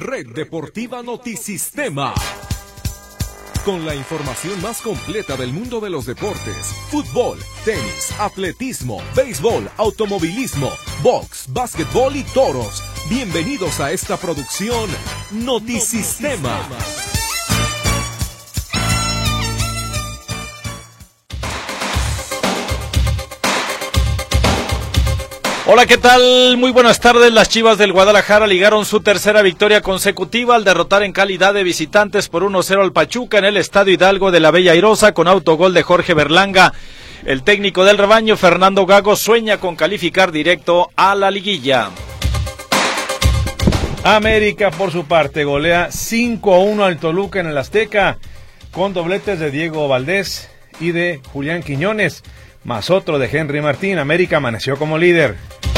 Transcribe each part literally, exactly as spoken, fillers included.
Red Deportiva Notisistema. Con la información más completa del mundo de los deportes: fútbol, tenis, atletismo, béisbol, automovilismo, box, básquetbol y toros. Bienvenidos a esta producción Notisistema. Notisistema. Hola, ¿qué tal? Muy buenas tardes. Las Chivas del Guadalajara ligaron su tercera victoria consecutiva al derrotar en calidad de visitantes por uno cero al Pachuca en el Estadio Hidalgo de la Bella Airosa con autogol de Jorge Berlanga. El técnico del rebaño, Fernando Gago, sueña con calificar directo a la liguilla. América, por su parte, golea cinco a uno al Toluca en el Azteca con dobletes de Diego Valdés y de Julián Quiñones, más otro de Henry Martín. América amaneció como líder.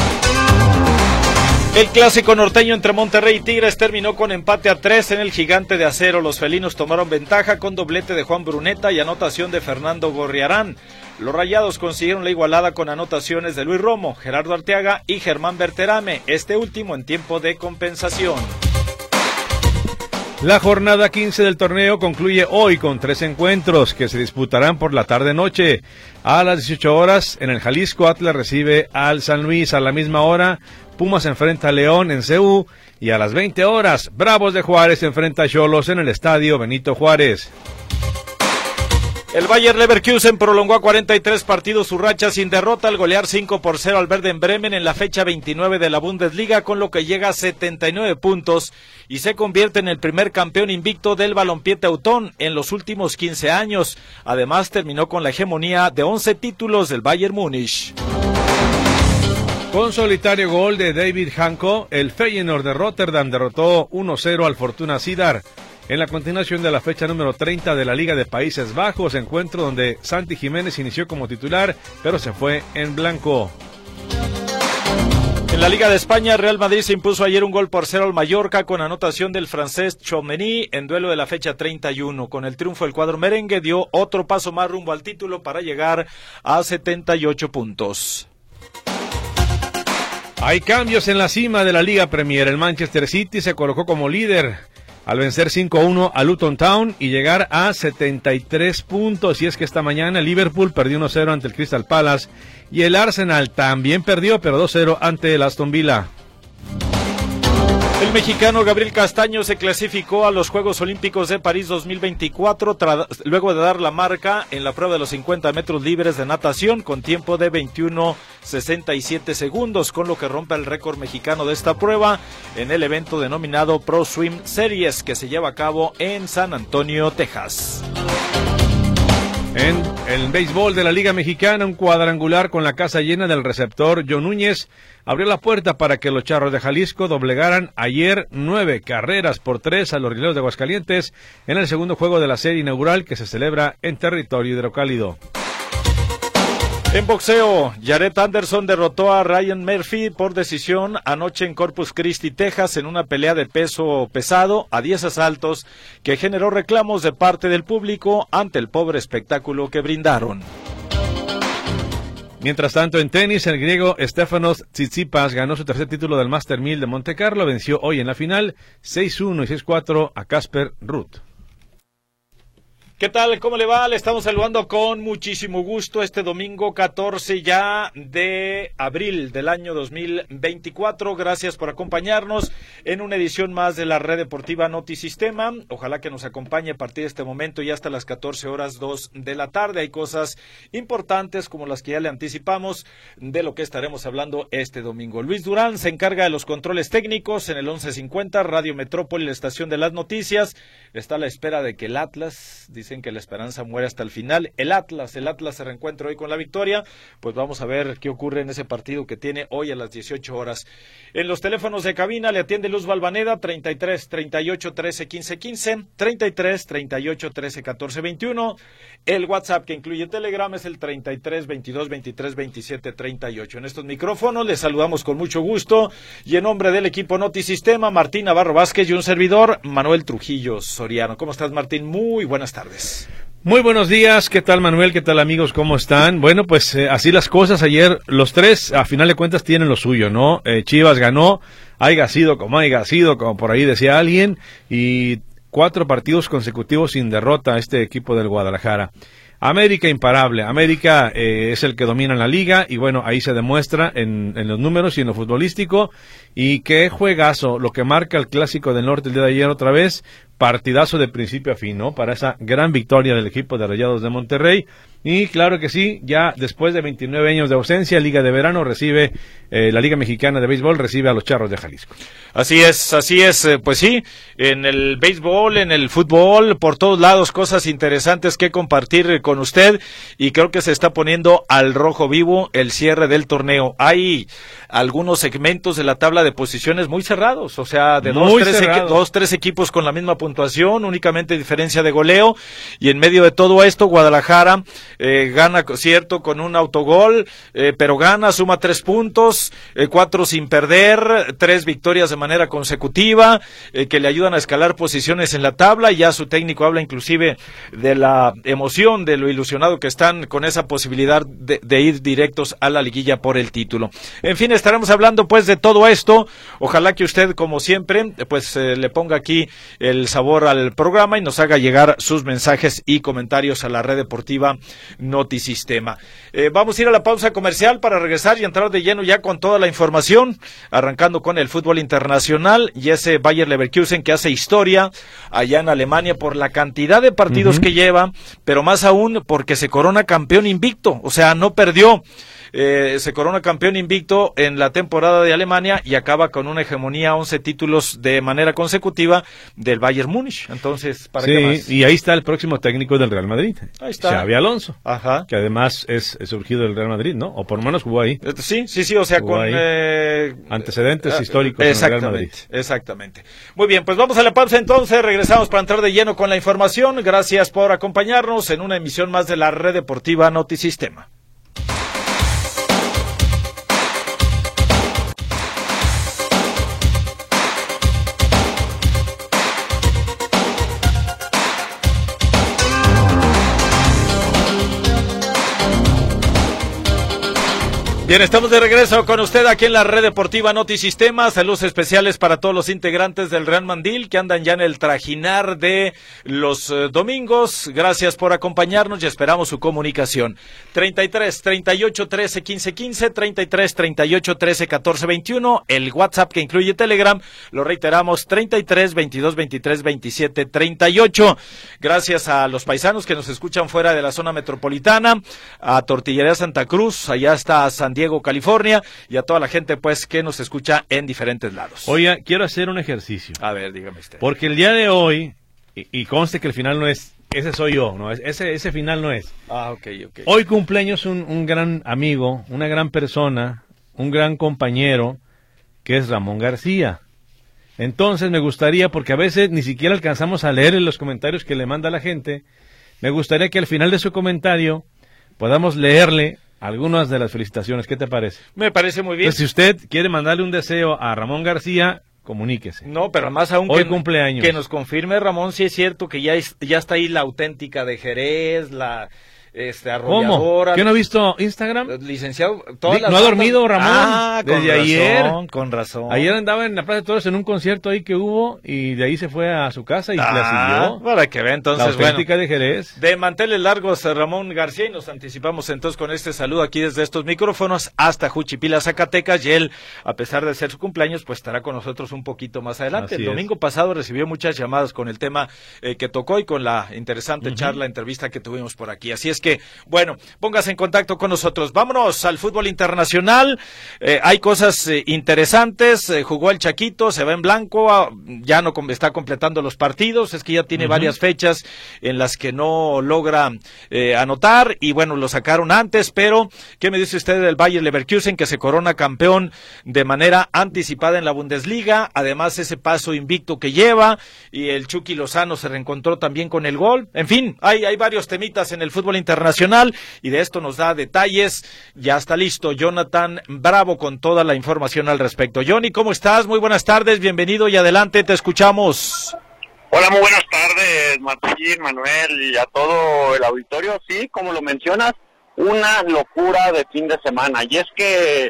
El clásico norteño entre Monterrey y Tigres terminó con empate a tres en el Gigante de Acero. Los felinos tomaron ventaja con doblete de Juan Bruneta y anotación de Fernando Gorriarán. Los Rayados consiguieron la igualada con anotaciones de Luis Romo, Gerardo Arteaga y Germán Berterame, este último en tiempo de compensación. La jornada quince del torneo concluye hoy con tres encuentros que se disputarán por la tarde-noche. A las dieciocho horas, en el Jalisco, Atlas recibe al San Luis. A la misma hora, Pumas enfrenta a León en C U. Y a las veinte horas, Bravos de Juárez enfrenta a Xolos en el Estadio Benito Juárez. El Bayer Leverkusen prolongó a cuarenta y tres partidos su racha sin derrota al golear cinco por cero al Werder Bremen en la fecha veintinueve de la Bundesliga, con lo que llega a setenta y nueve puntos y se convierte en el primer campeón invicto del balompié teutón en los últimos quince años. Además, terminó con la hegemonía de once títulos del Bayern Múnich. Con solitario gol de David Hanko, el Feyenoord de Rotterdam derrotó uno cero al Fortuna Sittard en la continuación de la fecha número treinta de la Liga de Países Bajos, encuentro donde Santi Jiménez inició como titular, pero se fue en blanco. En la Liga de España, Real Madrid se impuso ayer un gol por cero al Mallorca con anotación del francés Tchouaméni en duelo de la fecha treinta y uno. Con el triunfo, el cuadro merengue dio otro paso más rumbo al título para llegar a setenta y ocho puntos. Hay cambios en la cima de la Liga Premier. El Manchester City se colocó como líder al vencer cinco a uno a Luton Town y llegar a setenta y tres puntos. Y es que esta mañana el Liverpool perdió uno cero ante el Crystal Palace y el Arsenal también perdió, pero dos cero ante el Aston Villa. El mexicano Gabriel Castaño se clasificó a los Juegos Olímpicos de París dos mil veinticuatro tra- luego de dar la marca en la prueba de los cincuenta metros libres de natación con tiempo de veintiuno sesenta y siete segundos, con lo que rompe el récord mexicano de esta prueba en el evento denominado Pro Swim Series que se lleva a cabo en San Antonio, Texas. En el béisbol de la Liga Mexicana, un cuadrangular con la casa llena del receptor John Núñez abrió la puerta para que los Charros de Jalisco doblegaran ayer nueve carreras por tres a los Rieleros de Aguascalientes en el segundo juego de la serie inaugural que se celebra en territorio hidrocálido. En boxeo, Jarrett Anderson derrotó a Ryan Murphy por decisión anoche en Corpus Christi, Texas, en una pelea de peso pesado a diez asaltos que generó reclamos de parte del público ante el pobre espectáculo que brindaron. Mientras tanto, en tenis, el griego Stefanos Tsitsipas ganó su tercer título del Master mil de Monte Carlo, venció hoy en la final seis uno y seis cuatro a Casper Ruud. ¿Qué tal? ¿Cómo le va? Le estamos saludando con muchísimo gusto este domingo catorce ya de abril del año dos mil veinticuatro. Gracias por acompañarnos en una edición más de la Red Deportiva Notisistema. Ojalá que nos acompañe a partir de este momento y hasta las catorce horas dos de la tarde. Hay cosas importantes como las que ya le anticipamos de lo que estaremos hablando este domingo. Luis Durán se encarga de los controles técnicos en el once cincuenta, Radio Metrópoli, la estación de las noticias. Está a la espera de que el Atlas, dicen que la esperanza muere hasta el final. El Atlas, el Atlas se reencuentra hoy con la victoria. Pues vamos a ver qué ocurre en ese partido que tiene hoy a las dieciocho horas. En los teléfonos de cabina le atiende Luz Valvaneda, treinta y tres, treinta y ocho, trece, quince, quince, treinta y tres, treinta y ocho, trece, catorce, veintiuno. El WhatsApp que incluye Telegram es el treinta y tres, veintidós, veintitrés, veintisiete, treinta y ocho. En estos micrófonos les saludamos con mucho gusto y en nombre del equipo Notisistema, Martín Navarro Vázquez y un servidor, Manuel Trujillo Soriano. ¿Cómo estás, Martín? Muy buenas tardes. Muy buenos días, ¿qué tal Manuel? ¿Qué tal amigos? ¿Cómo están? Bueno, pues eh, así las cosas. Ayer los tres, a final de cuentas, tienen lo suyo, ¿no? Eh, Chivas ganó haya sido como haya sido, como por ahí decía alguien, y cuatro partidos consecutivos sin derrota a este equipo del Guadalajara. América imparable, América eh, es el que domina la liga y bueno, ahí se demuestra en, en los números y en lo futbolístico, y qué juegazo, lo que marca el Clásico del Norte el día de ayer otra vez, partidazo de principio a fin, ¿no? Para esa gran victoria del equipo de Rayados de Monterrey. Y claro que sí, ya después de veintinueve años de ausencia, Liga de Verano recibe, eh, la Liga Mexicana de Béisbol recibe a los Charros de Jalisco. Así es, así es, eh, pues sí, en el béisbol, en el fútbol, por todos lados, cosas interesantes que compartir con usted, y creo que se está poniendo al rojo vivo el cierre del torneo. Hay algunos segmentos de la tabla de posiciones muy cerrados, o sea, de dos, tres, equi- dos, tres equipos con la misma puntuación, únicamente diferencia de goleo, y en medio de todo esto, Guadalajara eh, gana, cierto, con un autogol, eh, pero gana, suma tres puntos, eh, cuatro sin perder, tres victorias de manera consecutiva, eh, que le ayudan a escalar posiciones en la tabla, y ya su técnico habla inclusive de la emoción, de lo ilusionado que están con esa posibilidad de, de ir directos a la liguilla por el título. En fin, estaremos hablando pues de todo esto, ojalá que usted, como siempre, pues eh, le ponga aquí el sabor al programa y nos haga llegar sus mensajes y comentarios a la red deportiva Notisistema. Eh, vamos a ir a la pausa comercial para regresar y entrar de lleno ya con toda la información, arrancando con el fútbol internacional y ese Bayer Leverkusen que hace historia allá en Alemania por la cantidad de partidos uh-huh. que lleva, pero más aún porque se corona campeón invicto, o sea, no perdió. Eh, se corona campeón invicto en la temporada de Alemania y acaba con una hegemonía, once títulos de manera consecutiva del Bayern Múnich. Entonces, ¿para sí, qué más? Y ahí está el próximo técnico del Real Madrid, ahí está. Xabi Alonso, Ajá. que además es, es surgido del Real Madrid, ¿no? O por lo menos jugó ahí. Sí, sí, sí, o sea, jugó con eh, antecedentes eh, históricos en el Real Madrid. Exactamente. Muy bien, pues vamos a la pausa entonces, regresamos para entrar de lleno con la información. Gracias por acompañarnos en una emisión más de la Red Deportiva Notisistema. Bien, estamos de regreso con usted aquí en la Red Deportiva Notisistema. Saludos especiales para todos los integrantes del Real Mandil que andan ya en el trajinar de los eh, domingos. Gracias por acompañarnos y esperamos su comunicación. treinta y tres, treinta y ocho, trece, quince, quince, treinta y tres, treinta y ocho, trece, catorce, veintiuno. El WhatsApp que incluye Telegram, lo reiteramos, treinta y tres, veintidós, veintitrés, veintisiete, treinta y ocho. Gracias a los paisanos que nos escuchan fuera de la zona metropolitana, a Tortillería Santa Cruz, allá está San Diego, California, y a toda la gente pues que nos escucha en diferentes lados. Oiga, quiero hacer un ejercicio. A ver, dígame usted. Porque el día de hoy, y, y conste que el final no es, ese soy yo, no, ese, ese final no es. Ah, ok, ok. Hoy cumpleaños un, un gran amigo, una gran persona, un gran compañero, que es Ramón García. Entonces me gustaría, porque a veces ni siquiera alcanzamos a leer en los comentarios que le manda la gente, me gustaría que al final de su comentario podamos leerle algunas de las felicitaciones. ¿Qué te parece? Me parece muy bien. Entonces, si usted quiere mandarle un deseo a Ramón García, comuníquese. No, pero más aún hoy que, cumpleaños. Que nos confirme, Ramón, si es cierto que ya, es, ya está ahí la auténtica de Jerez, la este arrolladora. ¿Cómo? ¿Qué no ha visto Instagram? Licenciado, todas ¿No ha dormido, Ramón? Ah, desde con ayer. Razón, con razón. Ayer andaba en la Plaza de Toros en un concierto ahí que hubo y de ahí se fue a su casa y ah, la siguió. Para que vea entonces, la auténtica bueno, de Jerez. De manteles largos, Ramón García, y nos anticipamos entonces con este saludo aquí desde estos micrófonos hasta Juchipila, Zacatecas, y él, a pesar de ser su cumpleaños, pues estará con nosotros un poquito más adelante. Así el domingo es. pasado recibió muchas llamadas con el tema eh, que tocó y con la interesante uh-huh. charla, entrevista que tuvimos por aquí. Así es que, bueno, póngase en contacto con nosotros. Vámonos al fútbol internacional. Eh, hay cosas eh, interesantes. Eh, jugó el Chaquito, se va en blanco, ah, ya no com- está completando los partidos. Es que ya tiene uh-huh. varias fechas en las que no logra eh, anotar y bueno, lo sacaron antes, pero ¿qué me dice usted del Bayer Leverkusen que se corona campeón de manera anticipada en la Bundesliga? Además, ese paso invicto que lleva, y el Chucky Lozano se reencontró también con el gol. En fin, hay, hay varios temitas en el fútbol internacional y de esto nos da detalles. Ya está listo Jonathan Bravo con toda la información al respecto. Johnny, ¿cómo estás? Muy buenas tardes, bienvenido y adelante, te escuchamos. Hola, muy buenas tardes, Martín, Manuel y a todo el auditorio. Sí, como lo mencionas, una locura de fin de semana. Y es que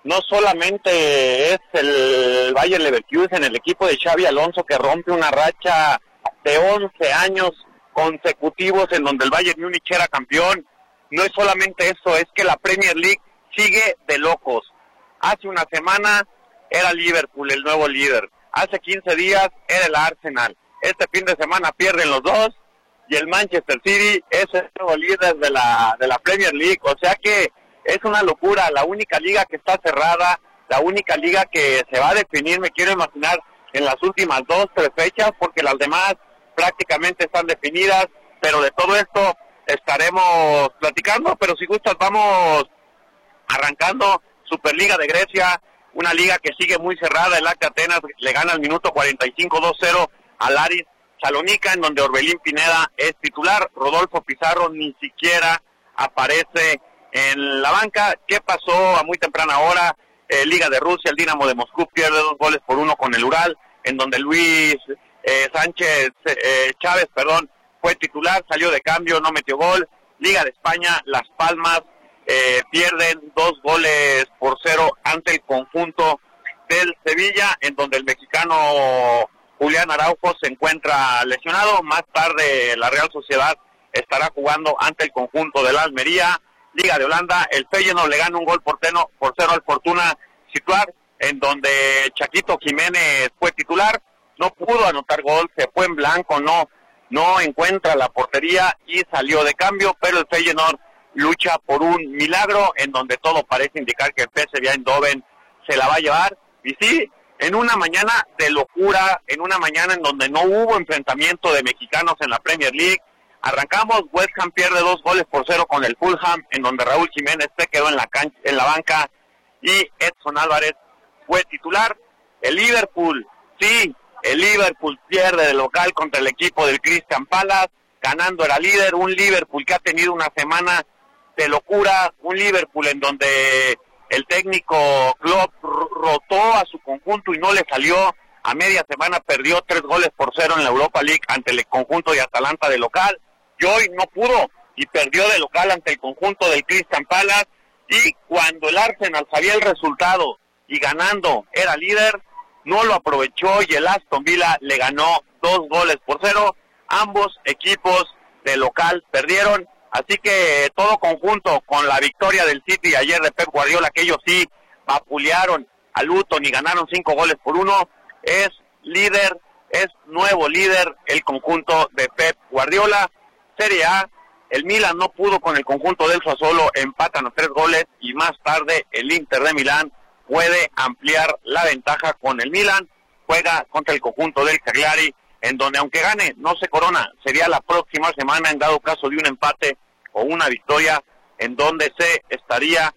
no solamente es el Bayer Leverkusen, el equipo de Xabi Alonso, que rompe una racha de once años consecutivos en donde el Bayern Múnich era campeón. No es solamente eso, es que la Premier League sigue de locos. Hace una semana era Liverpool el nuevo líder, hace quince días era el Arsenal, este fin de semana pierden los dos y el Manchester City es el nuevo líder de la, de la Premier League. O sea que es una locura, la única liga que está cerrada, la única liga que se va a definir, me quiero imaginar, en las últimas dos, tres fechas, porque las demás prácticamente están definidas, pero de todo esto estaremos platicando. Pero si gustas vamos arrancando. Superliga de Grecia, una liga que sigue muy cerrada. El A C Atenas le gana al minuto cuarenta y cinco dos cero al Aris Salónica, en donde Orbelín Pineda es titular. Rodolfo Pizarro ni siquiera aparece en la banca. ¿Qué pasó a muy temprana hora? Eh, Liga de Rusia, el Dinamo de Moscú pierde dos goles por uno con el Ural, en donde Luis eh, Sánchez eh, Chávez, perdón, fue titular, salió de cambio, no metió gol. Liga de España, Las Palmas eh, pierden dos goles por cero ante el conjunto del Sevilla, en donde el mexicano Julián Araujo se encuentra lesionado. Más tarde la Real Sociedad estará jugando ante el conjunto de la Almería. Liga de Holanda, el Feyenoord le gana un gol por, teno, por cero al Fortuna Sittard, en donde Chaquito Jiménez fue titular, no pudo anotar gol, se fue en blanco, no no encuentra la portería y salió de cambio, pero el Feyenoord lucha por un milagro, en donde todo parece indicar que el P S V Eindhoven se la va a llevar. Y sí, en una mañana de locura, en una mañana en donde no hubo enfrentamiento de mexicanos en la Premier League, arrancamos. West Ham pierde dos goles por cero con el Fulham, en donde Raúl Jiménez se quedó en la cancha, en la banca, y Edson Álvarez fue titular. El Liverpool, sí, el Liverpool pierde de local contra el equipo del Crystal Palace, ganando era líder. Un Liverpool que ha tenido una semana de locura, un Liverpool en donde el técnico Klopp rotó a su conjunto y no le salió. A media semana perdió tres goles por cero en la Europa League ante el conjunto de Atalanta de local, y hoy no pudo y perdió de local ante el conjunto del Crystal Palace. Y cuando el Arsenal sabía el resultado y ganando era líder, no lo aprovechó y el Aston Villa le ganó dos goles por cero. Ambos equipos de local perdieron, así que todo conjunto con la victoria del City ayer de Pep Guardiola, que ellos sí vapulearon a Luton y ganaron cinco goles por uno, es líder, es nuevo líder el conjunto de Pep Guardiola. Serie A, el Milan no pudo con el conjunto del Sassuolo, empatan a tres goles, y más tarde el Inter de Milán puede ampliar la ventaja con el Milan, juega contra el conjunto del Cagliari, en donde aunque gane no se corona, sería la próxima semana en dado caso de un empate o una victoria, en donde se estaría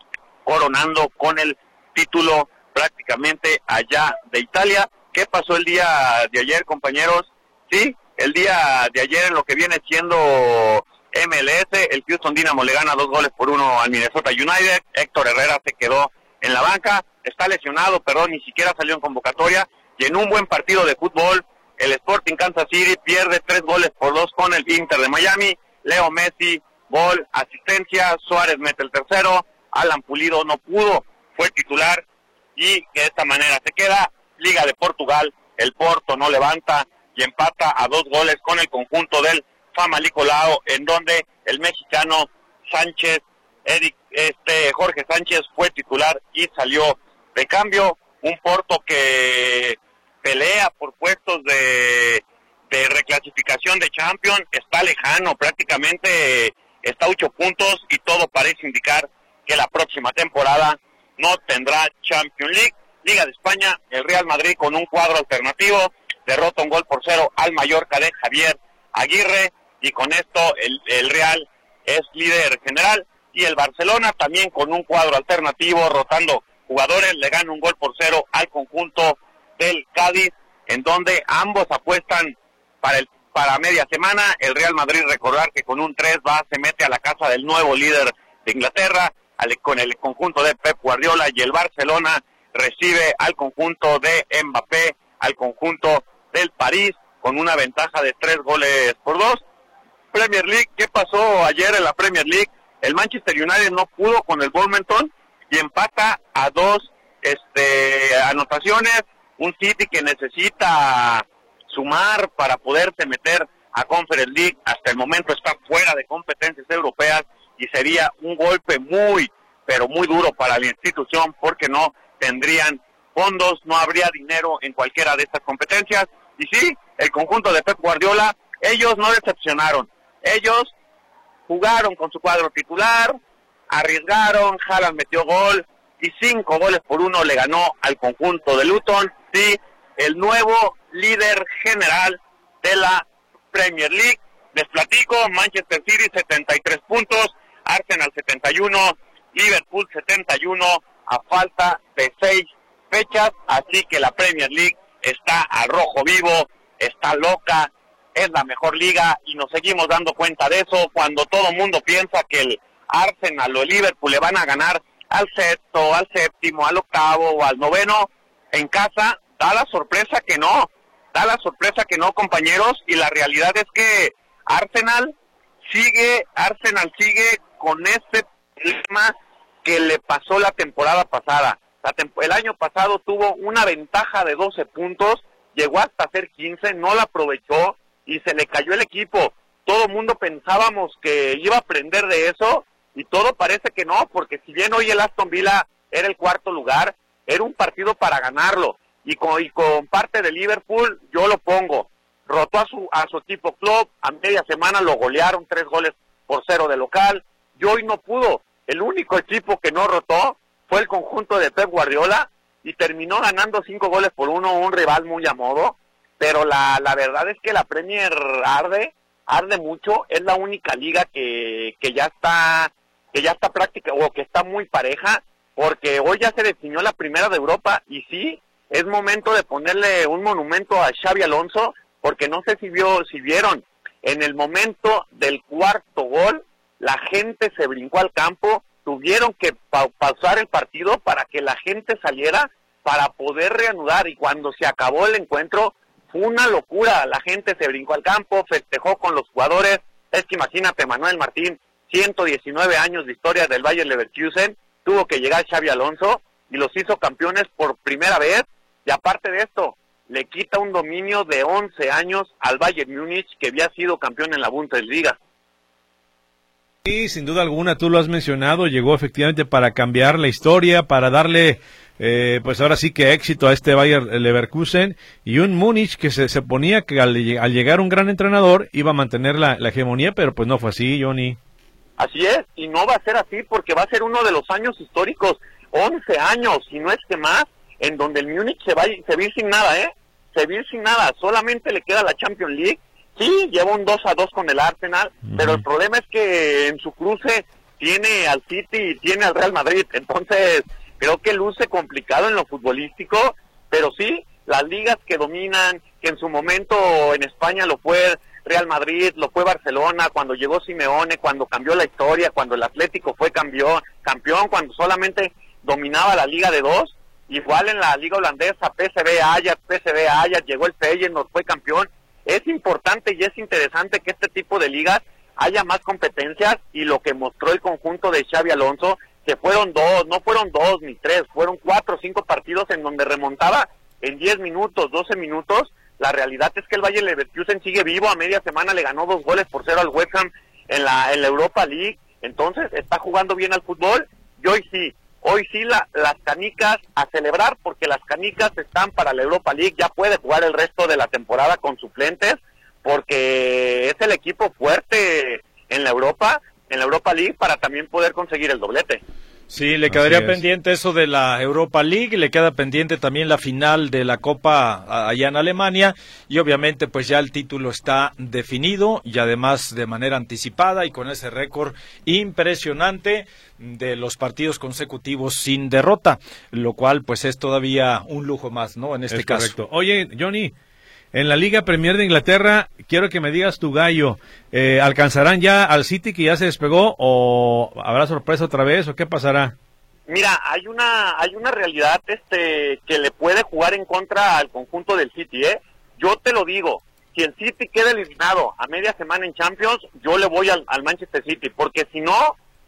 coronando con el título prácticamente allá de Italia. ¿Qué pasó el día de ayer, compañeros? Sí, el día de ayer en lo que viene siendo M L S, el Houston Dynamo le gana dos goles por uno al Minnesota United. Héctor Herrera se quedó en la banca, está lesionado, perdón, ni siquiera salió en convocatoria, y en un buen partido de fútbol, el Sporting Kansas City pierde tres goles por dos con el Inter de Miami. Leo Messi, gol, asistencia, Suárez mete el tercero, Alan Pulido no pudo, fue titular, y de esta manera se queda. Liga de Portugal, el Porto no levanta y empata a dos goles con el conjunto del Famalicão, en donde el mexicano Sánchez, Eric, este Jorge Sánchez fue titular y salió de cambio. Un Porto que pelea por puestos de, de reclasificación de Champions, está lejano, prácticamente está a ocho puntos, y todo parece indicar que la próxima temporada no tendrá Champions League. Liga de España, el Real Madrid con un cuadro alternativo derrota un gol por cero al Mallorca de Javier Aguirre, y con esto el, el Real es líder general. Y el Barcelona también con un cuadro alternativo, rotando jugadores, le gana un gol por cero al conjunto del Cádiz, en donde ambos apuestan para el para media semana. El Real Madrid, recordar que con un tres va, se mete a la casa del nuevo líder de Inglaterra, al, con el conjunto de Pep Guardiola, y el Barcelona recibe al conjunto de Mbappé, al conjunto del París, con una ventaja de tres goles por dos. Premier League, ¿qué pasó ayer en la Premier League? El Manchester United no pudo con el Wolverhampton, y empata a dos este, anotaciones. Un City que necesita sumar para poderse meter a Conference League. Hasta el momento está fuera de competencias europeas y sería un golpe muy, pero muy duro para la institución, porque no tendrían fondos, no habría dinero en cualquiera de estas competencias. Y sí, el conjunto de Pep Guardiola, ellos no decepcionaron. Ellos jugaron con su cuadro titular, arriesgaron, Haaland metió gol y cinco goles por uno le ganó al conjunto de Luton. Sí, el nuevo líder general de la Premier League. Les platico, Manchester City setenta y tres puntos, Arsenal setenta y uno, Liverpool setenta y uno, a falta de seis fechas, así que la Premier League está al rojo vivo, está loca, es la mejor liga y nos seguimos dando cuenta de eso cuando todo el mundo piensa que el Arsenal o el Liverpool le van a ganar al sexto, al séptimo, al octavo o al noveno en casa. Da la sorpresa que no, da la sorpresa que no, compañeros, y la realidad es que Arsenal sigue, Arsenal sigue con ese problema que le pasó la temporada pasada. La temp- el año pasado tuvo una ventaja de doce puntos, llegó hasta hacer quince, no la aprovechó y se le cayó el equipo. Todo el mundo pensábamos que iba a aprender de eso y todo parece que no, porque si bien hoy el Aston Villa era el cuarto lugar, era un partido para ganarlo. Y con, y con parte de Liverpool, yo lo pongo, rotó a su a su equipo club, a media semana lo golearon, tres goles por cero de local, y hoy no pudo. El único equipo que no rotó fue el conjunto de Pep Guardiola, y terminó ganando cinco goles por uno, un rival muy a modo, pero la, la verdad es que la Premier arde, arde mucho, es la única liga que, que ya está, que ya está práctica, o que está muy pareja, porque hoy ya se definió la primera de Europa, y sí, es momento de ponerle un monumento a Xabi Alonso, porque no sé si vio, si vieron, en el momento del cuarto gol, la gente se brincó al campo, tuvieron que pa- pausar el partido para que la gente saliera para poder reanudar, y cuando se acabó el encuentro, fue una locura, la gente se brincó al campo, festejó con los jugadores. Es que imagínate, Manuel Martín, ciento diecinueve años de historia del Bayer Leverkusen, tuvo que llegar Xabi Alonso y los hizo campeones por primera vez. Y aparte de esto, le quita un dominio de once años al Bayern Múnich, que había sido campeón en la Bundesliga. Sí, sin duda alguna, tú lo has mencionado, llegó efectivamente para cambiar la historia, para darle, eh, pues ahora sí que éxito a este Bayer Leverkusen, y un Múnich que se, se ponía que al, al llegar un gran entrenador iba a mantener la, la hegemonía, pero pues no fue así, Johnny. Así es, y no va a ser así porque va a ser uno de los años históricos, once años, si no es que más, en donde el Múnich se va, se va a ir sin nada, ¿eh? Se va a ir sin nada, solamente le queda la Champions League. Sí, lleva un dos a dos con el Arsenal, uh-huh. Pero el problema es que en su cruce tiene al City y tiene al Real Madrid, entonces creo que luce complicado en lo futbolístico, pero sí, las ligas que dominan, que en su momento en España lo fue Real Madrid, lo fue Barcelona, cuando llegó Simeone, cuando cambió la historia, cuando el Atlético fue campeón, campeón cuando solamente dominaba la liga de dos, igual en la liga holandesa, P S V Ajax, P S V Ajax, llegó el Feyenoord, fue campeón. Es importante y es interesante que este tipo de ligas haya más competencias, y lo que mostró el conjunto de Xabi Alonso, que fueron dos, no fueron dos ni tres, fueron cuatro o cinco partidos en donde remontaba en diez minutos, doce minutos. La realidad es que el Bayer Leverkusen sigue vivo, a media semana le ganó dos goles por cero al West Ham en la, en la Europa League, entonces está jugando bien al fútbol, y hoy sí, hoy sí la, las canicas a celebrar, porque las canicas están para la Europa League, ya puede jugar el resto de la temporada con suplentes, porque es el equipo fuerte en la Europa, en la Europa League, para también poder conseguir el doblete. Sí, le quedaría pendiente eso de la Europa League, le queda pendiente también la final de la Copa allá en Alemania, y obviamente pues ya el título está definido, y además de manera anticipada, y con ese récord impresionante de los partidos consecutivos sin derrota, lo cual pues es todavía un lujo más, ¿no? En este es caso. Correcto. Oye, Johnny, en la Liga Premier de Inglaterra, quiero que me digas tu gallo, eh, ¿alcanzarán ya al City que ya se despegó, o habrá sorpresa otra vez, o qué pasará? Mira, hay una hay una realidad este que le puede jugar en contra al conjunto del City, ¿eh? Yo te lo digo, si el City queda eliminado a media semana en Champions, yo le voy al, al Manchester City, porque si no,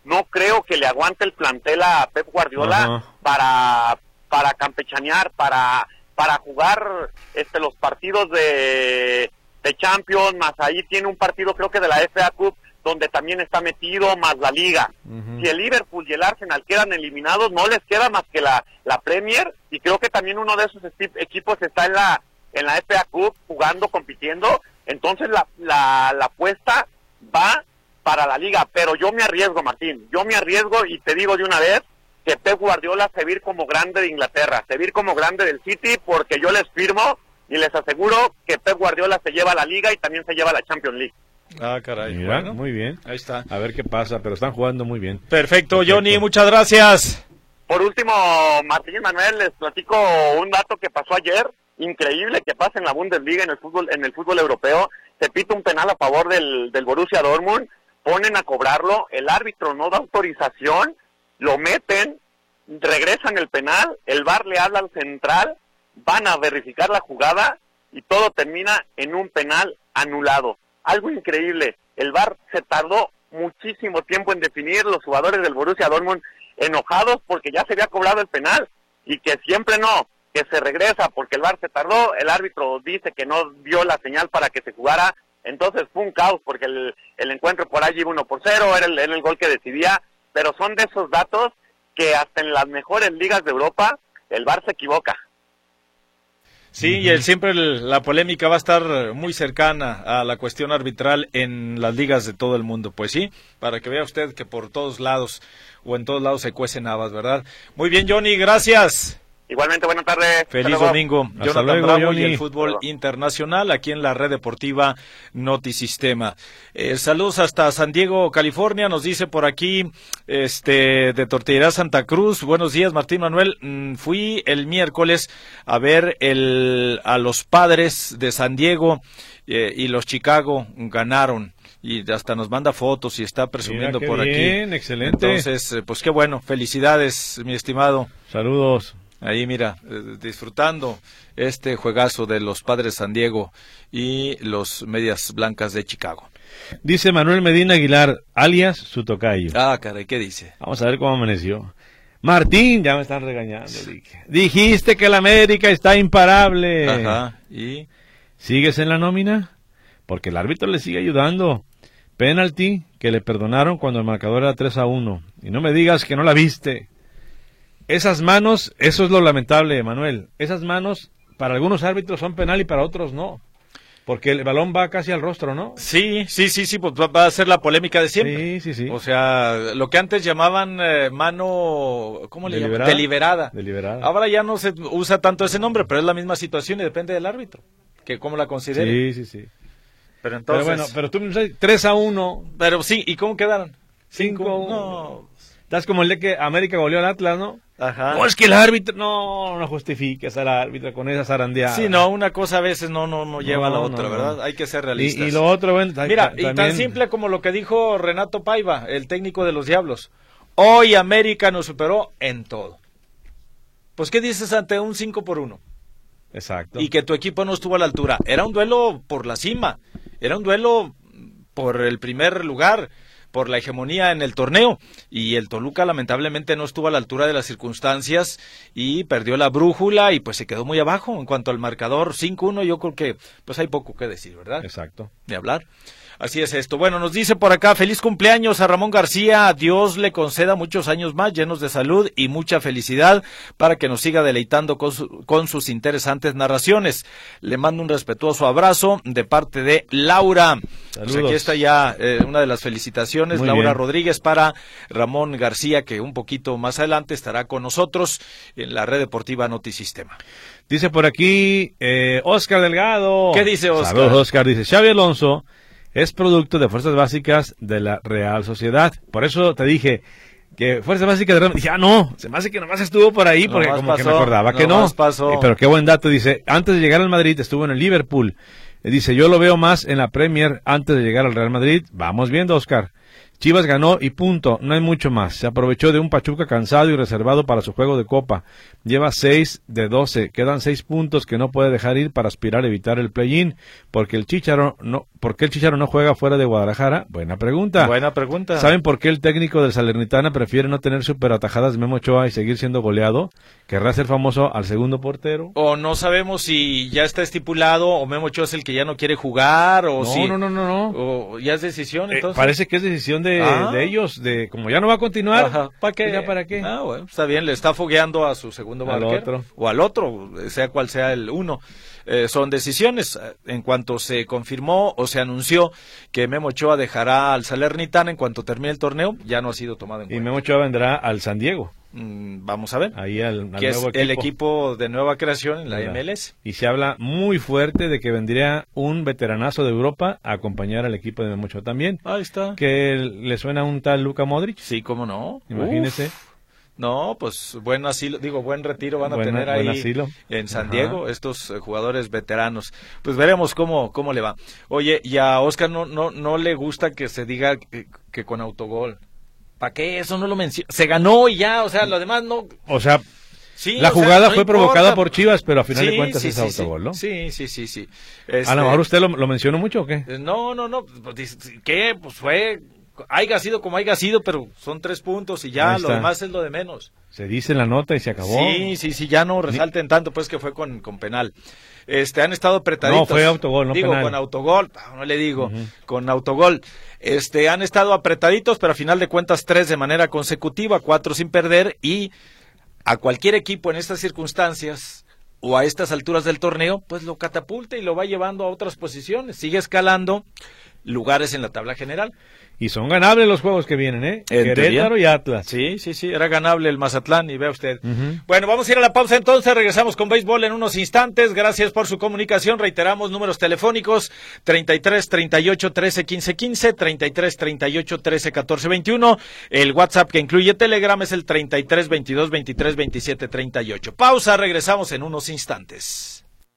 no creo que le aguante el plantel a Pep Guardiola uh-huh. para para campechanear, para para jugar este los partidos de, de Champions, más ahí tiene un partido creo que de la F A Cup, donde también está metido, más la Liga. Uh-huh. Si el Liverpool y el Arsenal quedan eliminados, no les queda más que la, la Premier, y creo que también uno de esos equipos está en la en la F A Cup jugando, compitiendo, entonces la, la, la apuesta va para la Liga, pero yo me arriesgo, Martín, yo me arriesgo y te digo de una vez que Pep Guardiola se va a ir como grande de Inglaterra, se va a ir como grande del City, porque yo les firmo y les aseguro que Pep Guardiola se lleva la Liga y también se lleva la Champions League. Ah, caray. Mira, bueno, muy bien. Ahí está. A ver qué pasa, pero están jugando muy bien. Perfecto, Perfecto. Johnny, muchas gracias. Por último, Martín y Manuel, les platico un dato que pasó ayer, increíble que pasa en la Bundesliga, en el fútbol, en el fútbol europeo. Se pita un penal a favor del, del Borussia Dortmund, ponen a cobrarlo, el árbitro no da autorización, lo meten, regresan el penal, el V A R le habla al central, van a verificar la jugada y todo termina en un penal anulado. Algo increíble, el V A R se tardó muchísimo tiempo en definir, los jugadores del Borussia Dortmund enojados porque ya se había cobrado el penal y que siempre no, que se regresa porque el V A R se tardó, el árbitro dice que no dio la señal para que se jugara, entonces fue un caos porque el, el encuentro por allí iba uno por cero, era el, era el gol que decidía, pero son de esos datos que hasta en las mejores ligas de Europa el V A R se equivoca. Sí, y el, siempre el, la polémica va a estar muy cercana a la cuestión arbitral en las ligas de todo el mundo. Pues sí, para que vea usted que por todos lados o en todos lados se cuecen habas, ¿verdad? Muy bien, Johnny, gracias. Igualmente, buenas tardes. Feliz domingo. Hasta Jonathan luego, Bravo Johnny. Y el fútbol internacional aquí en la red deportiva Notisistema. Eh, saludos hasta San Diego, California. Nos dice por aquí este de Tortillería Santa Cruz. Buenos días, Martín Manuel. Mm, fui el miércoles a ver el a los Padres de San Diego eh, y los Chicago ganaron. Y hasta nos manda fotos y está presumiendo Mira, por bien, aquí. Bien, excelente. Entonces, eh, pues qué bueno. Felicidades, mi estimado. Saludos. Ahí mira, eh, disfrutando este juegazo de los Padres de San Diego y los Medias Blancas de Chicago. Dice Manuel Medina Aguilar, alias su tocayo. Ah, caray, ¿qué dice? Vamos a ver cómo amaneció. Martín, ya me están regañando. Dije. Dijiste que el América está imparable. Ajá, ¿y? ¿Sigues en la nómina? Porque el árbitro le sigue ayudando. Penalti que le perdonaron cuando el marcador era tres a uno. Y no me digas que no la viste. Esas manos, eso es lo lamentable, Manuel. Esas manos, para algunos árbitros son penal y para otros no. Porque el balón va casi al rostro, ¿no? Sí, sí, sí, sí, pues va a ser la polémica de siempre. Sí, sí, sí. O sea, lo que antes llamaban eh, mano, ¿cómo le llaman? Deliberada. Deliberada. Ahora ya no se usa tanto ese nombre, pero es la misma situación y depende del árbitro, que cómo la considere. Sí, sí, sí. Pero entonces... Pero bueno, pero tú me dices tres a uno. Pero sí, ¿y cómo quedaron? cinco a uno. No. Estás como el de que América goleó al Atlas, ¿no? Ajá. No, es que el árbitro, no, no justifiques al árbitro con esa zarandeada. Sí, no, una cosa a veces no no no lleva no, a la otra, no, no. ¿verdad? Hay que ser realistas. Y, y lo otro, bueno, mira, también... y tan simple como lo que dijo Renato Paiva, el técnico de los Diablos. Hoy América nos superó en todo. Pues, ¿qué dices ante un cinco por uno? Exacto. Y que tu equipo no estuvo a la altura. Era un duelo por la cima, era un duelo por el primer lugar, por la hegemonía en el torneo, y el Toluca lamentablemente no estuvo a la altura de las circunstancias y perdió la brújula y pues se quedó muy abajo en cuanto al marcador cinco uno. Yo creo que pues hay poco que decir, ¿verdad? Exacto. De hablar. Así es esto. Bueno, nos dice por acá, feliz cumpleaños a Ramón García, Dios le conceda muchos años más llenos de salud y mucha felicidad para que nos siga deleitando con, su, con sus interesantes narraciones. Le mando un respetuoso abrazo de parte de Laura. Pues aquí está ya eh, una de las felicitaciones, muy Laura bien. Rodríguez para Ramón García, que un poquito más adelante estará con nosotros en la red deportiva Notisistema. Dice por aquí eh, Oscar Delgado. ¿Qué dice Oscar? Saludos, Oscar. Dice, Xavi Alonso es producto de Fuerzas Básicas de la Real Sociedad. Por eso te dije que Fuerzas Básicas de Real... Dije, ah, no, se me hace que nomás estuvo por ahí, porque como pasó, que me acordaba que no. Pasó. Eh, pero qué buen dato, dice, antes de llegar al Madrid estuvo en el Liverpool. Dice, yo lo veo más en la Premier antes de llegar al Real Madrid. Vamos viendo, Oscar. Chivas ganó y punto, no hay mucho más. Se aprovechó de un Pachuca cansado y reservado para su juego de Copa. Lleva seis de doce, quedan seis puntos que no puede dejar ir para aspirar a evitar el play-in. Porque el Chícharo no, ¿por qué el Chícharo no juega fuera de Guadalajara? Buena pregunta. Buena pregunta. ¿Saben por qué el técnico del Salernitana prefiere no tener super atajadas de Memo Ochoa y seguir siendo goleado? ¿Querrá ser famoso al segundo portero? O no sabemos si ya está estipulado o Memo Ochoa es el que ya no quiere jugar o No, si... no, no, no, no. O ya es decisión, Eh, entonces. parece que es decisión de, Ah. de ellos, de como ya no va a continuar, Ajá. ¿para qué? ¿Ya para qué? Ah, bueno, está bien, le está fogueando a su segundo Al barquero. otro. O al otro, sea cual sea el uno. Eh, son decisiones. En cuanto se confirmó o se anunció que Memo Ochoa dejará al Salernitana en cuanto termine el torneo, ya no ha sido tomado en Y cuenta. Memo Ochoa vendrá al San Diego, Mm, vamos a ver. ahí al, al Que es nuevo el equipo de nueva creación en la ¿Verdad? M L S. Y se habla muy fuerte de que vendría un veteranazo de Europa a acompañar al equipo de Memo Ochoa también. Ahí está. Que le suena un tal Luka Modric. Sí, cómo no. Imagínese. Uf. No, pues buen asilo, digo, buen retiro van a Buena- tener buen ahí asilo. en San Ajá. Diego, estos eh, jugadores veteranos. Pues veremos cómo, cómo le va. Oye, y a Oscar no, no, no le gusta que se diga que, que con autogol. ¿Para qué? Eso no lo menciona. Se ganó y ya, o sea, lo demás no... O sea, Sí, la o sea, jugada no fue importa. provocada por Chivas, pero a final de Sí, cuentas sí, es sí, autogol, sí. ¿no? Sí, sí, sí, sí. A Este, lo mejor usted lo, lo mencionó mucho, ¿o qué? eh, No, no, no. pues, dice, ¿qué? Pues fue... Haiga sido como haya sido, pero son tres puntos y ya, Ahí lo está. demás es lo de menos. Se dice en la nota y se acabó. Sí, sí, sí, ya no resalten tanto, pues que fue con, con penal. Este, han estado apretaditos. No, fue autogol, no Digo, penal. con autogol, ah, no le digo, Ujú. con autogol. Este, han estado apretaditos, pero a final de cuentas tres de manera consecutiva, cuatro sin perder y a cualquier equipo en estas circunstancias o a estas alturas del torneo, pues lo catapulta y lo va llevando a otras posiciones, sigue escalando lugares en la tabla general. Y son ganables los juegos que vienen, ¿eh? En Querétaro teoría. y Atlas. Sí, sí, sí, era ganable el Mazatlán y vea usted. Ujú. Bueno, vamos a ir a la pausa entonces, regresamos con béisbol en unos instantes. Gracias por su comunicación, reiteramos números telefónicos treinta y tres, treinta y ocho, trece, quince, quince, treinta y tres, treinta y ocho, trece, catorce, veintiuno. El WhatsApp que incluye Telegram es el treinta y tres, veintidós, veintitrés, veintisiete, treinta y ocho. Pausa, regresamos en unos instantes.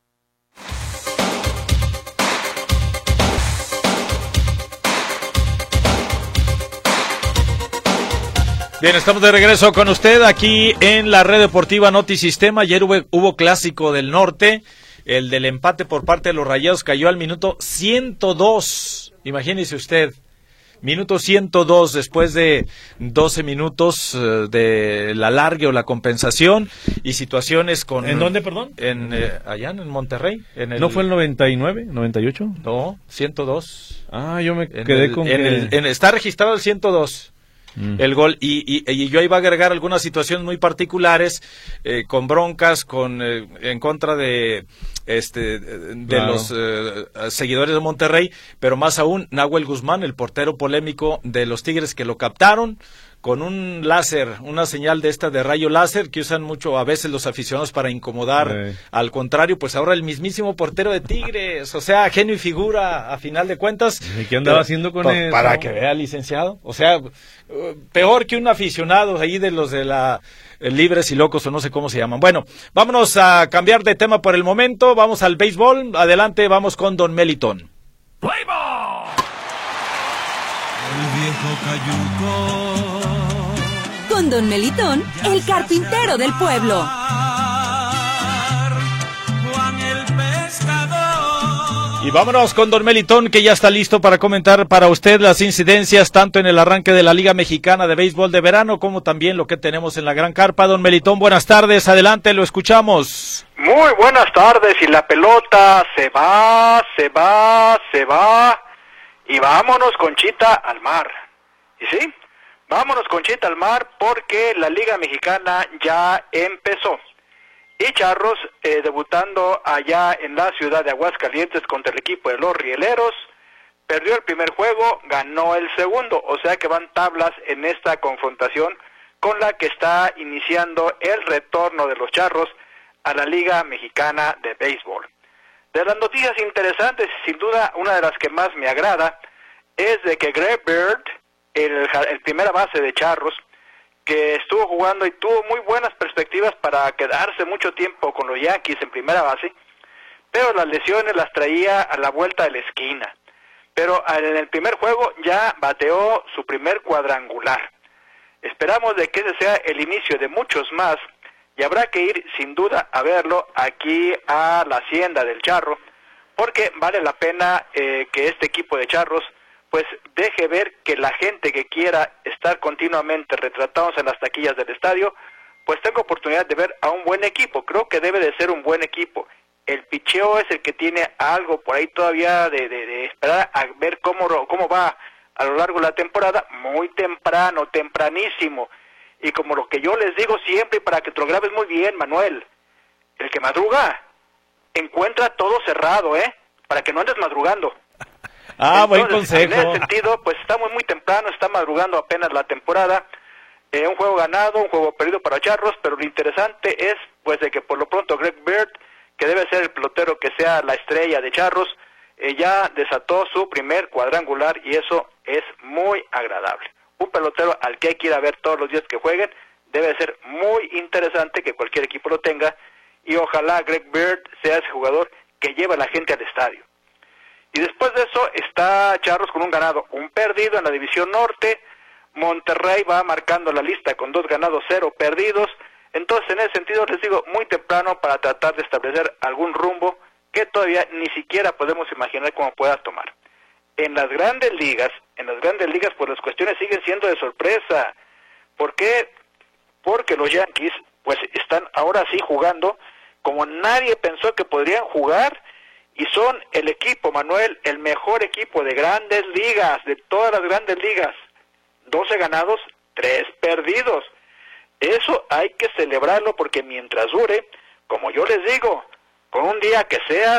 Bien, estamos de regreso con usted aquí en la red deportiva Notisistema. Ayer hubo, hubo clásico del norte, el del empate por parte de los Rayados cayó al minuto ciento dos. Imagínese usted, minuto ciento dos después de doce minutos eh, de la largue o la compensación y situaciones con... ¿En dónde, perdón? En, eh, allá en Monterrey. En el, ¿No fue el noventa y nueve, noventa y ocho? No, ciento dos. Ah, yo me En quedé el- con en que... el- en- está registrado el ciento dos. Mm. El gol, y, y, y yo iba a agregar algunas situaciones muy particulares, eh, con broncas, con eh, en contra de este de Claro. los eh, seguidores de Monterrey, pero más aún Nahuel Guzmán, el portero polémico de los Tigres, que lo captaron con un láser, una señal de esta de rayo láser que usan mucho a veces los aficionados para incomodar. Sí. Al contrario, pues ahora el mismísimo portero de Tigres, o sea, genio y figura a final de cuentas. ¿Y qué andaba Pero, haciendo con pa- eso? Para que vea, licenciado. O sea, eh, peor que un aficionado ahí de los de la eh, Libres y Locos o no sé cómo se llaman. Bueno, vámonos a cambiar de tema por el momento. Vamos al béisbol. Adelante, vamos con Don Melitón. El viejo cayuco. Con Don Melitón, el carpintero del pueblo. Juan el pescador. Y vámonos con Don Melitón, que ya está listo para comentar para usted las incidencias tanto en el arranque de la Liga Mexicana de Béisbol de Verano como también lo que tenemos en la Gran Carpa. Don Melitón, buenas tardes, adelante, lo escuchamos. Muy buenas tardes, y la pelota se va, se va, se va, y vámonos, Conchita, al mar. ¿Y sí? Vámonos, Conchita, al mar, porque la Liga Mexicana ya empezó. Y Charros, eh, debutando allá en la ciudad de Aguascalientes contra el equipo de los Rieleros, perdió el primer juego, ganó el segundo, o sea que van tablas en esta confrontación con la que está iniciando el retorno de los Charros a la Liga Mexicana de Béisbol. De las noticias interesantes, sin duda una de las que más me agrada, es de que Greg Bird, el, el primera base de Charros, que estuvo jugando y tuvo muy buenas perspectivas para quedarse mucho tiempo con los Yankees en primera base, pero las lesiones las traía a la vuelta de la esquina. Pero en el primer juego ya bateó su primer cuadrangular. Esperamos de que ese sea el inicio de muchos más, y habrá que ir sin duda a verlo aquí a la Hacienda del Charro, porque vale la pena eh, que este equipo de Charros pues deje ver que la gente que quiera estar continuamente retratados en las taquillas del estadio, pues tenga oportunidad de ver a un buen equipo. Creo que debe de ser un buen equipo. El picheo es el que tiene algo por ahí todavía de, de, de esperar a ver cómo, cómo va a lo largo de la temporada, muy temprano, tempranísimo. Y como lo que yo les digo siempre, para que te lo grabes muy bien, Manuel, el que madruga encuentra todo cerrado, ¿eh? Para que no andes madrugando. Ah, Entonces, buen consejo. En ese sentido, pues está muy, muy temprano, está madrugando apenas la temporada. Eh, un juego ganado, un juego perdido para Charros, pero lo interesante es, pues, de que por lo pronto Greg Bird, que debe ser el pelotero que sea la estrella de Charros, eh, ya desató su primer cuadrangular y eso es muy agradable. Un pelotero al que hay que ir a ver todos los días que jueguen, debe ser muy interesante que cualquier equipo lo tenga, y ojalá Greg Bird sea ese jugador que lleva a la gente al estadio. Y después de eso está Charros con un ganado, un perdido en la división norte. Monterrey va marcando la lista con dos ganados, cero perdidos. Entonces, en ese sentido, les digo, muy temprano para tratar de establecer algún rumbo que todavía ni siquiera podemos imaginar cómo pueda tomar. En las grandes ligas, en las grandes ligas, pues las cuestiones siguen siendo de sorpresa. ¿Por qué? Porque los Yankees, pues están ahora sí jugando como nadie pensó que podrían jugar, y son el equipo, Manuel, el mejor equipo de grandes ligas, de todas las grandes ligas. doce ganados, tres perdidos. Eso hay que celebrarlo, porque mientras dure, como yo les digo, con un día que seas,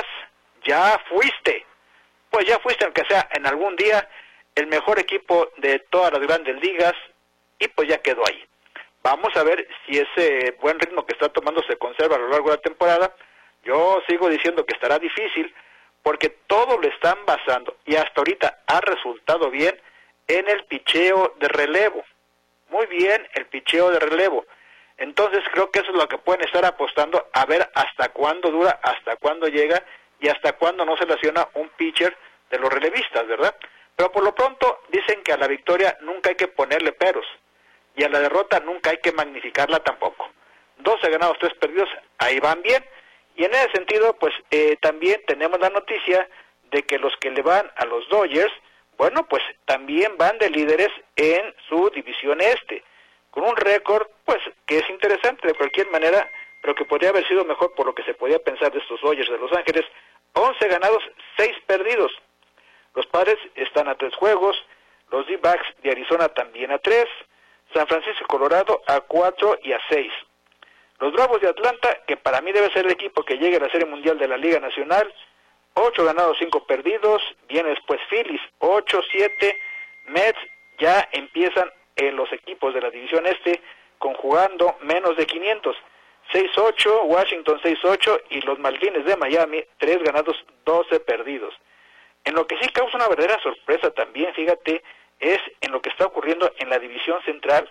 ya fuiste. Pues ya fuiste, aunque sea en algún día, el mejor equipo de todas las grandes ligas, y pues ya quedó ahí. Vamos a ver si ese buen ritmo que está tomando se conserva a lo largo de la temporada. Yo sigo diciendo que estará difícil, porque todo lo están basando, y hasta ahorita ha resultado bien, en el picheo de relevo. Muy bien el picheo de relevo. Entonces creo que eso es lo que pueden estar apostando, a ver hasta cuándo dura, hasta cuándo llega, y hasta cuándo no se lesiona un pitcher de los relevistas, ¿verdad? Pero por lo pronto dicen que a la victoria nunca hay que ponerle peros, y a la derrota nunca hay que magnificarla tampoco. doce ganados, tres perdidos, ahí van bien. Y en ese sentido, pues eh, también tenemos la noticia de que los que le van a los Dodgers, bueno, pues también van de líderes en su división este, con un récord, pues, que es interesante de cualquier manera, pero que podría haber sido mejor por lo que se podía pensar de estos Dodgers de Los Ángeles. once ganados, seis perdidos. Los Padres están a tres juegos, los D-Backs de Arizona también a tres, San Francisco y Colorado a cuatro y a seis. Los Bravos de Atlanta, que para mí debe ser el equipo que llegue a la Serie Mundial de la Liga Nacional, ocho ganados, cinco perdidos. Viene después Phillies, ocho siete. Mets ya empiezan en los equipos de la división este conjugando menos de quinientos. seis ocho, Washington seis ocho, y los Marlins de Miami, tres ganados, doce perdidos. En lo que sí causa una verdadera sorpresa también, fíjate, es en lo que está ocurriendo en la división central.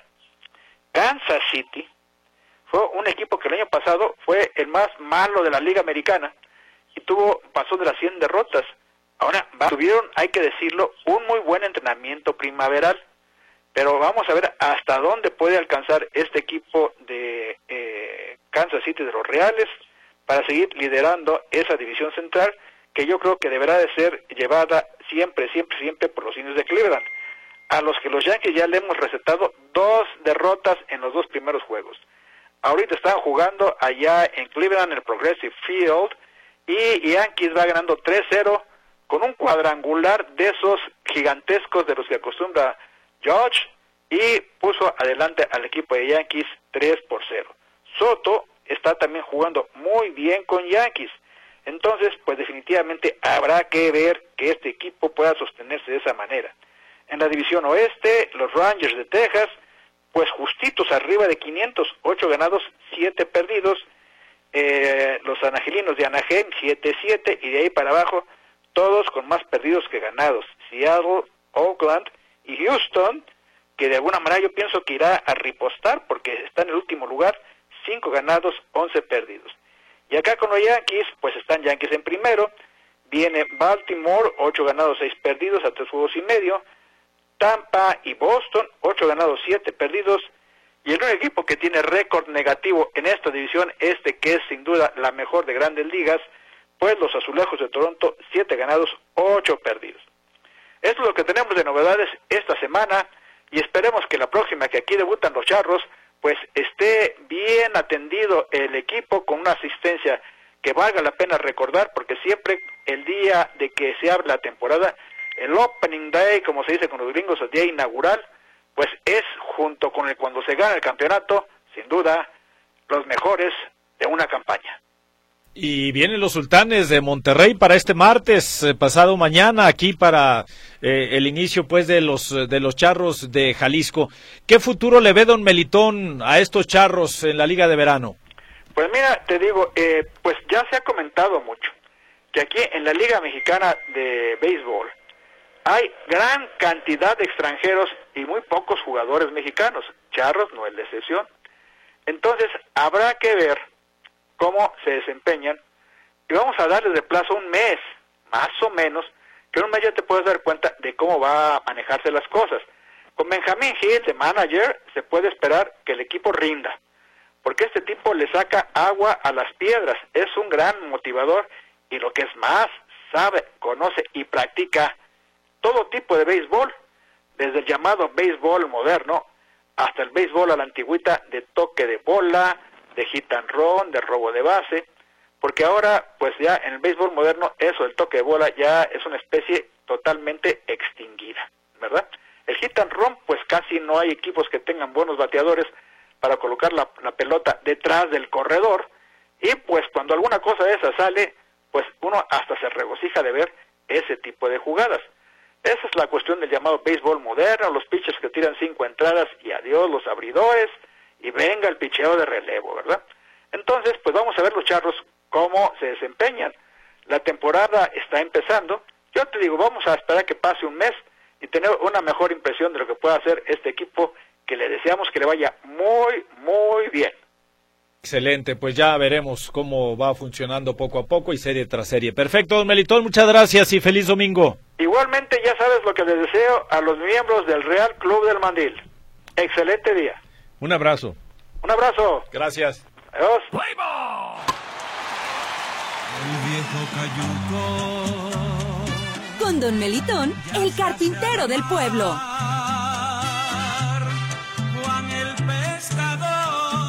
Kansas City fue un equipo que el año pasado fue el más malo de la Liga Americana y tuvo pasó de las cien derrotas. Ahora tuvieron, hay que decirlo, un muy buen entrenamiento primaveral, pero vamos a ver hasta dónde puede alcanzar este equipo de eh, Kansas City de los Reales para seguir liderando esa división central, que yo creo que deberá de ser llevada siempre, siempre, siempre por los Indios de Cleveland, a los que los Yankees ya le hemos recetado dos derrotas en los dos primeros juegos. Ahorita están jugando allá en Cleveland, en el Progressive Field, y Yankees va ganando tres cero con un cuadrangular de esos gigantescos de los que acostumbra George, y puso adelante al equipo de Yankees tres por cero. Soto está también jugando muy bien con Yankees. Entonces, pues definitivamente habrá que ver que este equipo pueda sostenerse de esa manera. En la división oeste, los Rangers de Texas, pues justitos arriba de quinientos, ocho ganados, siete perdidos. Eh, los Angelinos de Anaheim, siete siete, y de ahí para abajo, todos con más perdidos que ganados. Seattle, Oakland y Houston, que de alguna manera yo pienso que irá a ripostar porque está en el último lugar, cinco ganados, once perdidos. Y acá con los Yankees, pues están Yankees en primero, viene Baltimore, ocho ganados, seis perdidos, a tres juegos y medio, Tampa y Boston, ocho ganados, siete perdidos, y el único equipo que tiene récord negativo en esta división, este que es sin duda la mejor de Grandes Ligas, pues los Azulejos de Toronto, siete ganados, ocho perdidos. Esto es lo que tenemos de novedades esta semana, y esperemos que la próxima que aquí debutan los Charros, pues esté bien atendido el equipo con una asistencia que valga la pena recordar, porque siempre el día de que se abre la temporada, el Opening Day, como se dice con los gringos, el día inaugural, pues es junto con el cuando se gana el campeonato, sin duda, los mejores de una campaña. Y vienen los Sultanes de Monterrey para este martes, eh, pasado mañana, aquí para eh, el inicio pues de los de los Charros de Jalisco. ¿Qué futuro le ve don Melitón a estos Charros en la Liga de Verano? Pues mira, te digo, eh, pues ya se ha comentado mucho que aquí en la Liga Mexicana de Béisbol hay gran cantidad de extranjeros y muy pocos jugadores mexicanos. Charros no es la excepción. Entonces habrá que ver cómo se desempeñan, y vamos a darles de plazo un mes, más o menos, que en un mes ya te puedes dar cuenta de cómo va a manejarse las cosas. Con Benjamín Gil, de manager, se puede esperar que el equipo rinda, porque este tipo le saca agua a las piedras, es un gran motivador, y lo que es más, sabe, conoce y practica todo tipo de béisbol, desde el llamado béisbol moderno, hasta el béisbol a la antigüita de toque de bola, de hit and run, de robo de base, porque ahora, pues ya en el béisbol moderno, eso, el toque de bola, ya es una especie totalmente extinguida, ¿verdad? El hit and run, pues casi no hay equipos que tengan buenos bateadores para colocar la, la pelota detrás del corredor, y pues cuando alguna cosa de esa sale, pues uno hasta se regocija de ver ese tipo de jugadas. Esa es la cuestión del llamado béisbol moderno, los pitchers que tiran cinco entradas y adiós los abridores, y venga el picheo de relevo, ¿verdad? Entonces, pues vamos a ver los Charros cómo se desempeñan. La temporada está empezando. Yo te digo, vamos a esperar que pase un mes y tener una mejor impresión de lo que pueda hacer este equipo, que le deseamos que le vaya muy, muy bien. Excelente, pues ya veremos cómo va funcionando poco a poco y serie tras serie. Perfecto, don Melitón, muchas gracias y feliz domingo. Igualmente, ya sabes lo que les deseo a los miembros del Real Club del Mandil. Excelente día. Un abrazo. Un abrazo. Gracias. Adiós. El viejo cayuco. Con don Melitón, el carpintero del pueblo. Juan el pescador.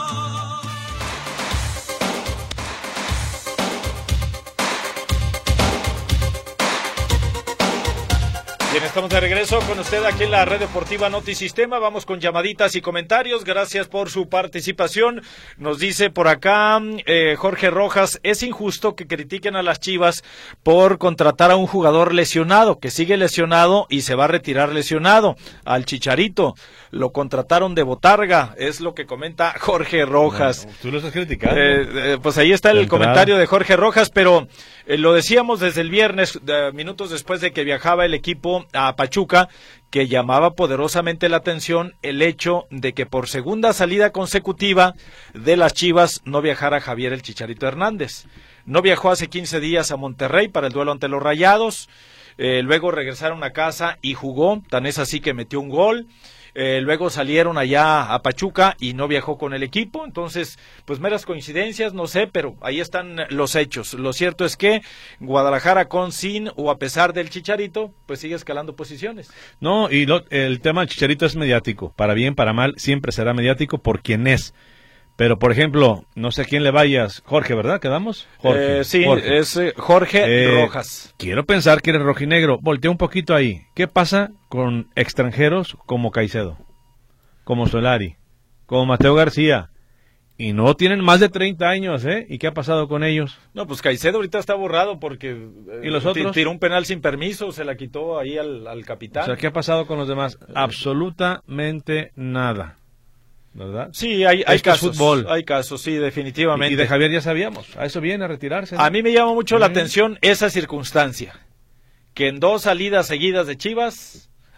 Bien, estamos de regreso con usted aquí en la Red Deportiva Notisistema. Vamos con llamaditas y comentarios. Gracias por su participación. Nos dice por acá eh, Jorge Rojas, es injusto que critiquen a las Chivas por contratar a un jugador lesionado, que sigue lesionado y se va a retirar lesionado. Al Chicharito lo contrataron de botarga, es lo que comenta Jorge Rojas. No, tú lo estás criticando. Eh, eh, pues ahí está el comentario de Jorge Rojas, pero eh, lo decíamos desde el viernes, eh, minutos después de que viajaba el equipo a Pachuca, que llamaba poderosamente la atención el hecho de que por segunda salida consecutiva de las Chivas no viajara Javier el Chicharito Hernández. No viajó hace quince días a Monterrey para el duelo ante los Rayados, eh, luego regresaron a casa y jugó, tan es así que metió un gol. Eh, luego salieron allá a Pachuca y no viajó con el equipo, entonces pues meras coincidencias, no sé, pero ahí están los hechos. Lo cierto es que Guadalajara con, sin o a pesar del Chicharito, pues sigue escalando posiciones. No, y lo, el tema del Chicharito es mediático, para bien, para mal, siempre será mediático por quien es. Pero, por ejemplo, no sé a quién le vayas. Jorge, ¿verdad? ¿Quedamos? Jorge. Eh, sí, Jorge. es eh, Jorge Eh, Rojas. Quiero pensar que eres rojinegro. Voltea un poquito ahí. ¿Qué pasa con extranjeros como Caicedo, como Solari, como Mateo García? Y no tienen más de treinta años, ¿eh? ¿Y qué ha pasado con ellos? No, pues Caicedo ahorita está borrado porque eh, ¿Y los otros? tiró un penal sin permiso, se la quitó ahí al, al capitán. O sea, ¿qué ha pasado con los demás? Absolutamente nada. ¿Verdad? Sí, hay, hay Esto es casos, fútbol. hay casos, sí, definitivamente. Y de Javier ya sabíamos, a eso viene, a retirarse, ¿no? A mí me llama mucho la Sí. atención esa circunstancia, que en dos salidas seguidas de Chivas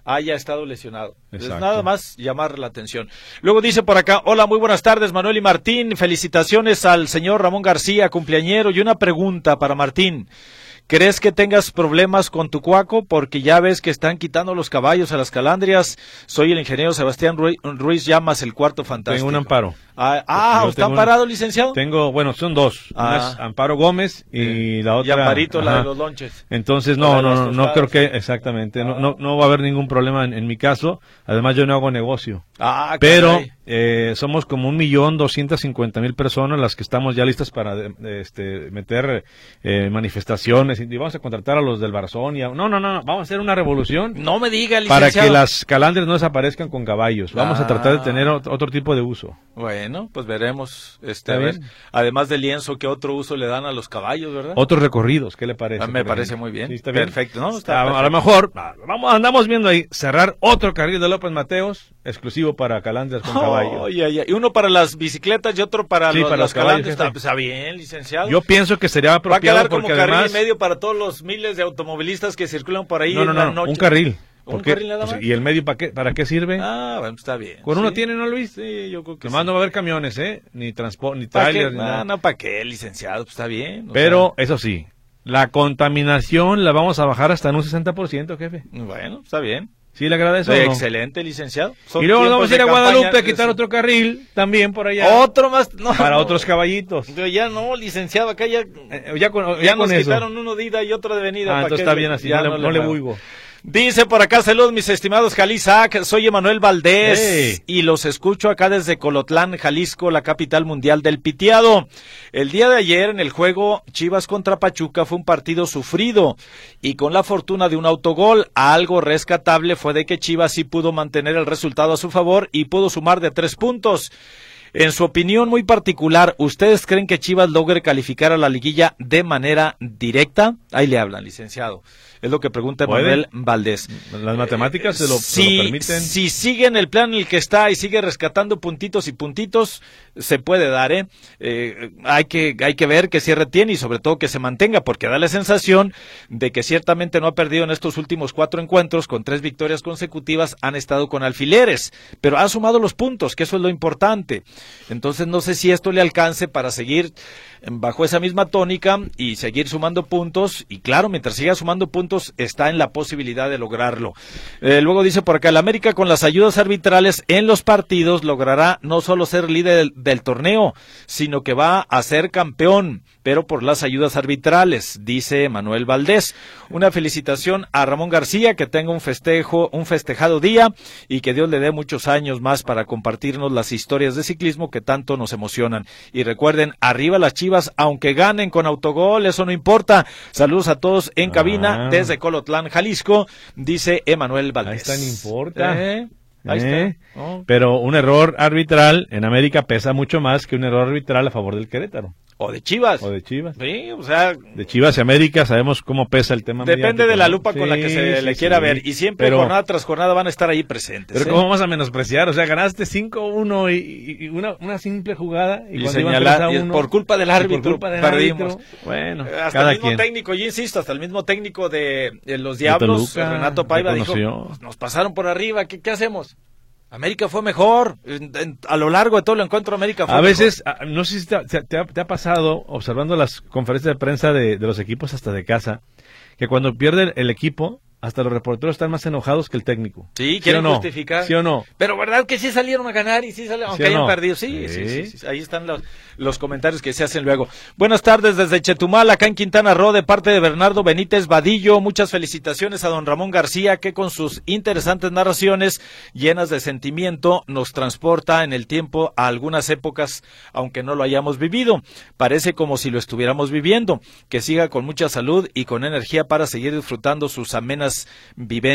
haya estado lesionado. Es Exacto. nada más llamar la atención. Luego dice por acá, hola, muy buenas tardes, Manuel y Martín. Felicitaciones al señor Ramón García, cumpleañero. Y una pregunta para Martín. ¿Crees que tengas problemas con tu cuaco? Porque ya ves que están quitando los caballos a las calandrias. Soy el ingeniero Sebastián Ruiz, Ruiz Llamas, el cuarto fantástico. Tengo un amparo. Ah, ah ¿está amparado, un... licenciado? Tengo, bueno, son dos. Ah. Una es Amparo Gómez y eh, la otra... Y Amparito, ajá. la de los lonches. Entonces, no, no, no, no creo que, exactamente, ah. no, no, no va a haber ningún problema en, en mi caso. Además, yo no hago negocio. Ah, Pero eh, somos como un millón doscientas cincuenta mil personas las que estamos ya listas para de, de, este, meter eh, manifestaciones y vamos a contratar a los del Barzón. Y a, no, no, no, vamos a hacer una revolución. No me diga, licenciado. Para que las calandrias no desaparezcan con caballos. Vamos ah. a tratar de tener otro, otro tipo de uso. Bueno, pues veremos. Este, a ver, además del lienzo, ¿qué otro uso le dan a los caballos, verdad? Otros recorridos, ¿qué le parece? Ah, me parece muy bien. Sí, está bien. Perfecto, ¿no? Está a, perfecto. a lo mejor, vamos, andamos viendo ahí, cerrar otro carril de López Mateos, exclusivo para calandrias con oh, caballos. Ya, ya. Y uno para las bicicletas y otro para, sí, los, para los calandrias. Está, está bien, licenciado. Yo pienso que sería apropiado. Va a quedar como porque carril además... y medio para todos los miles de automovilistas que circulan por ahí no, no, en no, la noche. un carril. ¿Un carril nada más? Pues, ¿y el medio para qué, para qué sirve? Ah, bueno, está bien. ¿Con sí. uno tiene, no, Luis? Sí, yo creo que Nomás sí. no va a haber camiones, ¿eh? Ni transporte, ni ¿Para trailers, qué? ni No, nada. no, ¿para qué, licenciado? Pues está bien. Pero, sea... eso sí, la contaminación la vamos a bajar hasta en un sesenta por ciento, jefe. Bueno, está bien. ¿Sí le agradezco? Sí, o no? Excelente, licenciado. Son y luego nos vamos a ir a Guadalupe campaña, a quitar es... otro carril también por allá. Otro más. No, para no. otros caballitos. Ya no, licenciado, acá ya, eh, ya, con, ya, ya nos con quitaron eso. uno de ida y otro de venida. Ah, entonces está bien así, no, no, le, no le buigo. Dice por acá, saludos mis estimados Jalisac, soy Emanuel Valdés hey. y los escucho acá desde Colotlán, Jalisco, la capital mundial del piteado. El día de ayer en el juego Chivas contra Pachuca fue un partido sufrido y con la fortuna de un autogol, algo rescatable fue de que Chivas sí pudo mantener el resultado a su favor y pudo sumar de tres puntos. En su opinión muy particular, ¿ustedes creen que Chivas logre calificar a la liguilla de manera directa? Ahí le hablan, licenciado. Es lo que pregunta Emanuel Valdés. Las matemáticas eh, se, lo, si, se lo permiten. Si sigue en el plan en el que está y sigue rescatando puntitos y puntitos, se puede dar, ¿eh? eh hay que hay que ver que cierre tiene y sobre todo que se mantenga, porque da la sensación de que ciertamente no ha perdido en estos últimos cuatro encuentros, con tres victorias consecutivas, han estado con alfileres, pero ha sumado los puntos, que eso es lo importante. Entonces no sé si esto le alcance para seguir bajo esa misma tónica y seguir sumando puntos, y claro, mientras siga sumando puntos está en la posibilidad de lograrlo. Eh, luego dice por acá, el América con las ayudas arbitrales en los partidos logrará no solo ser líder del, del torneo, sino que va a ser campeón, pero por las ayudas arbitrales, dice Manuel Valdés. Una felicitación a Ramón García, que tenga un festejo, un festejado día y que Dios le dé muchos años más para compartirnos las historias de ciclismo que tanto nos emocionan. Y recuerden, arriba las Chivas, aunque ganen con autogol, eso no importa. Saludos a todos en cabina ah. desde Colotlán, Jalisco, dice Emanuel Valdés. Ahí está, no importa. ¿Eh? Ahí ¿Eh? está. Oh. Pero un error arbitral en América pesa mucho más que un error arbitral a favor del Querétaro. O de Chivas. O de Chivas. Sí, o sea... De Chivas y América sabemos cómo pesa el tema Depende mediático, de la ¿no? lupa sí, con la que se sí, le sí, quiera sí. ver. Y siempre, pero, jornada tras jornada, van a estar ahí presentes. Pero ¿eh? ¿cómo vamos a menospreciar? O sea, ganaste cinco uno y, y una, una simple jugada. Y, Y cuando iban señalar, tres a y uno, por culpa del árbitro, por culpa del perdimos. árbitro, bueno, hasta cada el mismo quien. técnico, yo insisto, hasta el mismo técnico de, de los Diablos, Toluca, Renato Paiva, dijo, reconoció. nos pasaron por arriba, ¿qué, qué hacemos? América fue mejor, en, en, a lo largo de todo el encuentro América fue a mejor. veces, a, no sé si te, te, te, ha, te ha pasado, observando las conferencias de prensa de, de los equipos hasta de casa, que cuando pierde el equipo, hasta los reporteros están más enojados que el técnico. Sí, ¿Sí quieren o no? justificar. ¿Sí o no? Pero verdad que sí salieron a ganar y sí salieron, ¿Sí aunque o hayan no? perdido. Sí, sí, Sí. sí, sí. Ahí están los, los comentarios que se hacen luego. Buenas tardes desde Chetumal, acá en Quintana Roo, de parte de Bernardo Benítez Vadillo. Muchas felicitaciones a don Ramón García, que con sus interesantes narraciones llenas de sentimiento nos transporta en el tiempo a algunas épocas, aunque no lo hayamos vivido. Parece como si lo estuviéramos viviendo. Que siga con mucha salud y con energía para seguir disfrutando sus amenas vivencias.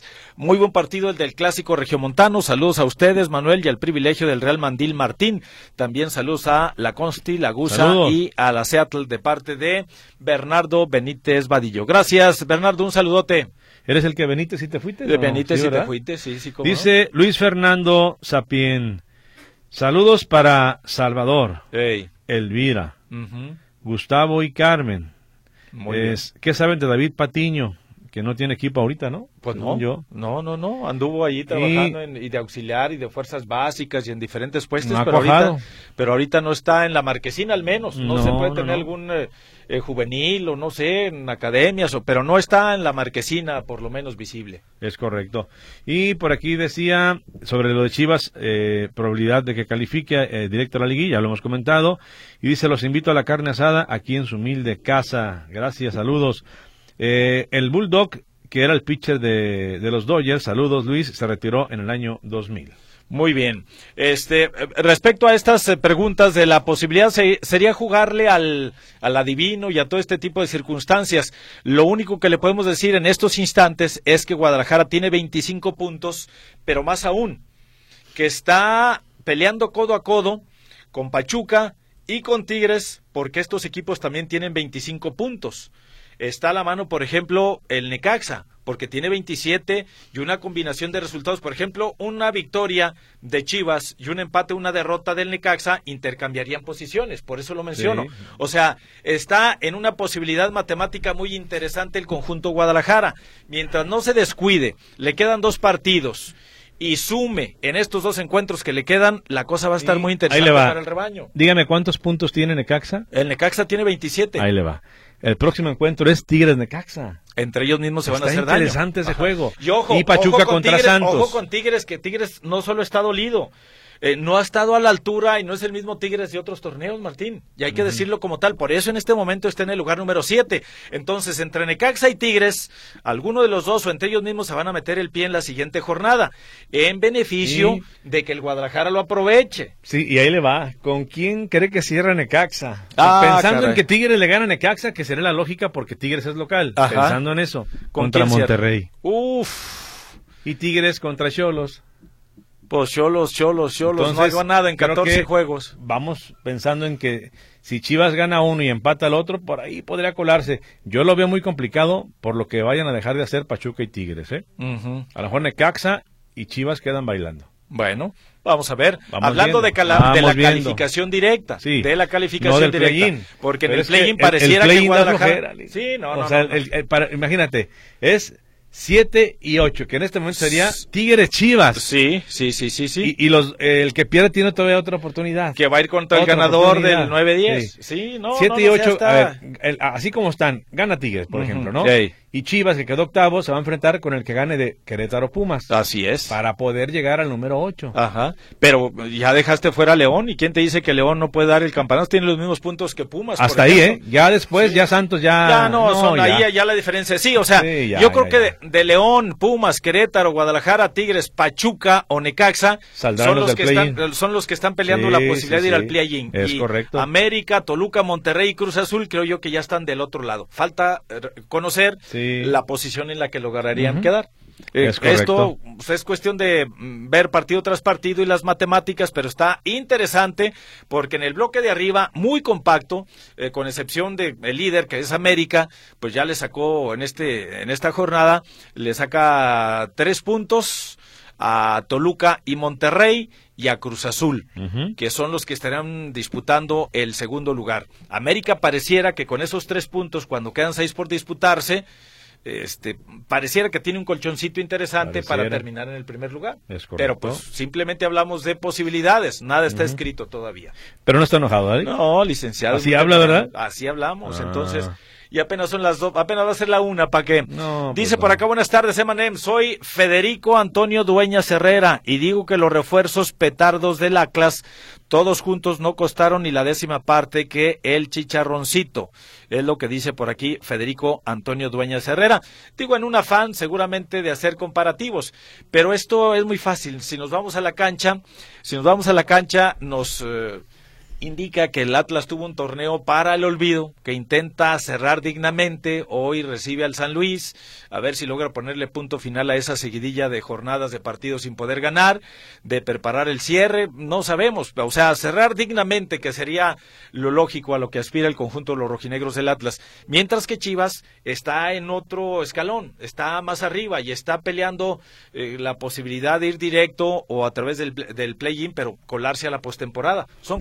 Muy buen partido el del clásico regiomontano. Saludos a ustedes, Manuel, y al privilegio del Real Mandil Martín. También saludos a la Consti, la Gusa Saludos. y a la Seattle de parte de Bernardo Benítez Vadillo. Gracias, Bernardo, un saludote. ¿Eres el que Benítez y te fuiste? De ¿no? Benítez ¿Sí, y te verdad? fuiste, sí, sí, cómo Dice Luis Fernando Sapien. Saludos para Salvador, no. Ey. Elvira, Uh-huh. Gustavo y Carmen. Muy Es, ¿qué saben de David Patiño? que no tiene equipo ahorita, ¿no? Pues Según no, yo. no, no, no, anduvo ahí trabajando en, y de auxiliar y de fuerzas básicas y en diferentes puestos, No ha pero cuajado. ahorita, pero ahorita no está en la marquesina al menos, no, No, se puede no, tener no. algún eh, eh, juvenil o no sé, en academias, o, pero no está en la marquesina por lo menos visible. Es correcto. Y por aquí decía sobre lo de Chivas, eh, probabilidad de que califique eh, directo a la liguilla, lo hemos comentado. Y dice, los invito a la carne asada aquí en su humilde casa. Gracias, saludos. Eh, el Bulldog, que era el pitcher de, de los Dodgers, saludos Luis, se retiró en el año dos mil. Muy bien. Este, respecto a estas eh, preguntas de la posibilidad, se, sería jugarle al, al adivino y a todo este tipo de circunstancias. Lo único que le podemos decir en estos instantes es que Guadalajara tiene veinticinco puntos, pero más aún, que está peleando codo a codo con Pachuca y con Tigres, porque estos equipos también tienen veinticinco puntos. Está a la mano, por ejemplo, el Necaxa, porque tiene veintisiete y una combinación de resultados. Por ejemplo, una victoria de Chivas y un empate, una derrota del Necaxa, intercambiarían posiciones, por eso lo menciono. Sí. O sea, está en una posibilidad matemática muy interesante el conjunto Guadalajara. Mientras no se descuide, le quedan dos partidos y sume en estos dos encuentros que le quedan, la cosa va a estar Sí. muy Ahí interesante le va. para el rebaño. Dígame cuántos puntos tiene Necaxa. El Necaxa tiene veintisiete. Ahí le va. El próximo encuentro es Tigres Necaxa. Entre ellos mismos se van a Está hacer daño. interesante ese Ajá. juego. Y ojo, Y Pachuca ojo con contra Tigres, Santos. Ojo con Tigres, que Tigres no solo está dolido, eh, no ha estado a la altura y no es el mismo Tigres de otros torneos, Martín. Y hay que decirlo como tal. Por eso en este momento está en el lugar número siete. Entonces, entre Necaxa y Tigres, alguno de los dos o entre ellos mismos se van a meter el pie en la siguiente jornada, en beneficio Sí. de que el Guadalajara lo aproveche. Sí, y ahí le va. ¿Con quién cree que cierra Necaxa? Ah, Pensando caray. en que Tigres le gana a Necaxa, que sería la lógica porque Tigres es local. Ajá. Pensando en eso. ¿Con Contra quién cierra? Monterrey. Uf. Y Tigres contra Xolos. Pues cholos, cholos, cholos, no Entonces, hago nada en creo catorce que juegos. Vamos pensando en que si Chivas gana uno y empata al otro, por ahí podría colarse. Yo lo veo muy complicado por lo que vayan a dejar de hacer Pachuca y Tigres, ¿eh? Ujú. A lo mejor Necaxa y Chivas quedan bailando. Bueno, vamos a ver. Vamos Hablando viendo. de, cala- de la Vamos viendo. calificación directa, Sí. de la No calificación del directa, play-in. porque en Pero el es que play-in el- pareciera el que play-in da Guadalajara, flojera, Lee. sí, no, o no, sea, no, no. el- el- para- imagínate, es siete y ocho, que en este momento sería Tigres Chivas. sí, sí, sí, sí, sí. Y, y los eh, el que pierde tiene todavía otra oportunidad. Que va a ir contra el Otra ganador oportunidad. del nueve diez. Sí. Sí, no, siete no, y no, ya ocho, está. a ver, el- así como están, gana Tigres, por Ujú. ejemplo, ¿no? Ey. Y Chivas, que quedó octavo, se va a enfrentar con el que gane de Querétaro Pumas. Así es. Para poder llegar al número ocho. Ajá. Pero ya dejaste fuera a León. ¿Y quién te dice que León no puede dar el campeonato? Tiene los mismos puntos que Pumas. Hasta por ahí, ¿eh? ejemplo. Ya después, Sí. ya Santos, ya... Ya no, son ya. ahí ya la diferencia. Sí, o sea, Sí, ya, yo creo ya, que ya. de, de León, Pumas, Querétaro, Guadalajara, Tigres, Pachuca o Necaxa Saldrán son los los, del que play-in. están, son los que están peleando Sí, la posibilidad sí, de ir sí. al play-in. Es Y correcto. América, Toluca, Monterrey y Cruz Azul creo yo que ya están del otro lado. Falta eh, conocer Sí. la posición en la que lograrían Ujú. quedar. Eh, Es correcto. esto pues, es cuestión de mm, ver partido tras partido y las matemáticas, pero está interesante porque en el bloque de arriba, muy compacto, eh, con excepción del líder que es América, pues ya le sacó en este en esta jornada, le saca tres puntos a Toluca y Monterrey y a Cruz Azul, Ujú. que son los que estarán disputando el segundo lugar. América pareciera que con esos tres puntos, cuando quedan seis por disputarse, este pareciera que tiene un colchoncito interesante Pareciera. para terminar en el primer lugar. Es correcto. Pero pues simplemente hablamos de posibilidades, nada está escrito todavía. Pero no está enojado, ¿eh? No, licenciado. Así habla, ¿verdad? Así hablamos, Ah. entonces, y apenas son las dos, apenas va a ser la una, ¿para qué? No, Dice pues por no. acá, buenas tardes, Emanem, soy Federico Antonio Dueñas Herrera, y digo que los refuerzos petardos del Atlas, todos juntos no costaron ni la décima parte que el chicharroncito, es lo que dice por aquí Federico Antonio Dueñas Herrera. Digo, en un afán seguramente de hacer comparativos, pero esto es muy fácil, si nos vamos a la cancha, si nos vamos a la cancha, nos... Eh, indica que el Atlas tuvo un torneo para el olvido, que intenta cerrar dignamente, hoy recibe al San Luis, a ver si logra ponerle punto final a esa seguidilla de jornadas de partidos sin poder ganar, de preparar el cierre, no sabemos, o sea, cerrar dignamente, que sería lo lógico a lo que aspira el conjunto de los rojinegros del Atlas, mientras que Chivas está en otro escalón, está más arriba y está peleando eh, la posibilidad de ir directo o a través del, del play-in, pero colarse a la postemporada, son cosas totalmente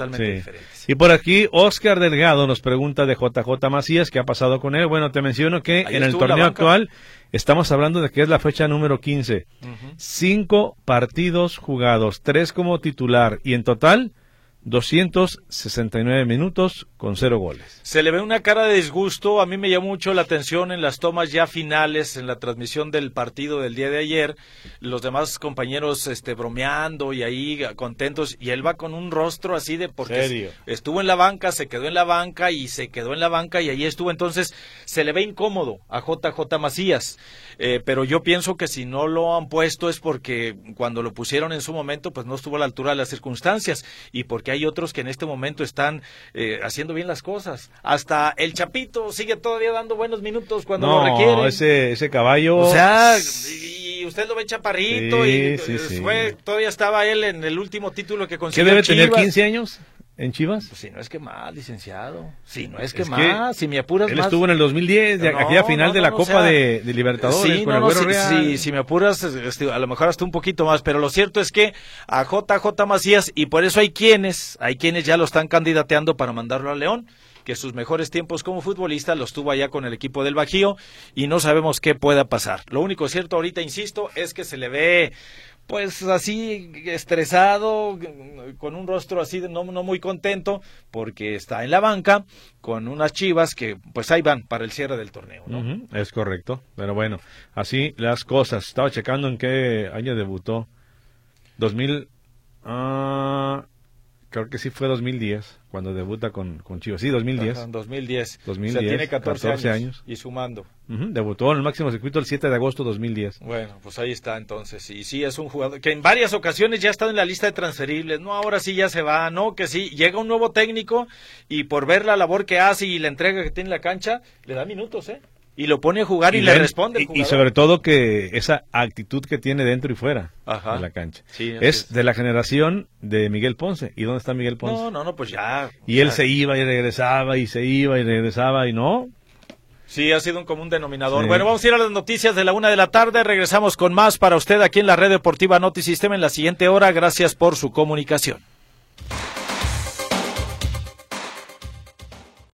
totalmente Sí. diferentes. Y por aquí, Oscar Delgado nos pregunta de J J Macías, ¿qué ha pasado con él? Bueno, te menciono que Ahí en el estuvo en la torneo banca. actual estamos hablando de que es la fecha número quince. Ujú. Cinco partidos jugados, tres como titular y en total doscientos sesenta y nueve minutos con cero goles. Se le ve una cara de disgusto. A mí me llamó mucho la atención en las tomas ya finales, en la transmisión del partido del día de ayer, los demás compañeros este, bromeando y ahí contentos, y él va con un rostro así de porque ¿Serio? estuvo en la banca, se quedó en la banca y se quedó en la banca y ahí estuvo. Entonces se le ve incómodo a J J Macías, eh, pero yo pienso que si no lo han puesto es porque cuando lo pusieron en su momento pues no estuvo a la altura de las circunstancias, y porque hay otros que en este momento están eh, haciendo bien las cosas. Hasta el Chapito sigue todavía dando buenos minutos cuando lo requiere. No, ese, ese caballo... O sea, y usted lo ve chaparrito, Sí, y sí, sí. fue, todavía estaba él en el último título que ¿Qué consiguió debe Chivas. tener quince años en Chivas? Pues si no es que más, licenciado. Si no es que Es que más, si me apuras Él más. estuvo en el dos mil diez, de No, aquella final no, de no, la no, Copa o sea, de, de Libertadores Sí, con no, el no, Güero sí, Real. sí, si me apuras, este, a lo mejor hasta un poquito más, pero lo cierto es que a J J Macías, y por eso hay quienes, hay quienes ya lo están candidateando para mandarlo a León, que sus mejores tiempos como futbolista los tuvo allá con el equipo del Bajío, y no sabemos qué pueda pasar. Lo único cierto ahorita, insisto, es que se le ve pues así estresado, con un rostro así de no, no muy contento, porque está en la banca con unas Chivas que pues ahí van para el cierre del torneo, ¿no? Ujú, es correcto, pero bueno, así las cosas. Estaba checando en qué año debutó. dos mil, ah, creo que sí fue dos mil diez, cuando debuta con, con Chivas. Sí, dos mil diez. Ajá, dos mil diez. dos mil O sea, diez, tiene catorce, catorce años, años. y sumando. Ujú, debutó en el máximo circuito el siete de agosto de dos mil diez. Bueno, pues ahí está entonces. Y sí, es un jugador que en varias ocasiones ya ha estado en la lista de transferibles. No, ahora sí ya se va. No, que sí. Llega un nuevo técnico y por ver la labor que hace y la entrega que tiene en la cancha, le da minutos, ¿eh? Y lo pone a jugar y, Y le ven- responde el y, y jugador. sobre todo que esa actitud que tiene dentro y fuera Ajá. de la cancha. Sí, así es, es. de la generación de Miguel Ponce. ¿Y dónde está Miguel Ponce? No, no, no, pues ya. Y él ya. se iba y regresaba y se iba y regresaba y no. Sí, ha sido un común denominador. Sí. Bueno, vamos a ir a las noticias de la una de la tarde. Regresamos con más para usted aquí en la red deportiva Notisistema en la siguiente hora. Gracias por su comunicación.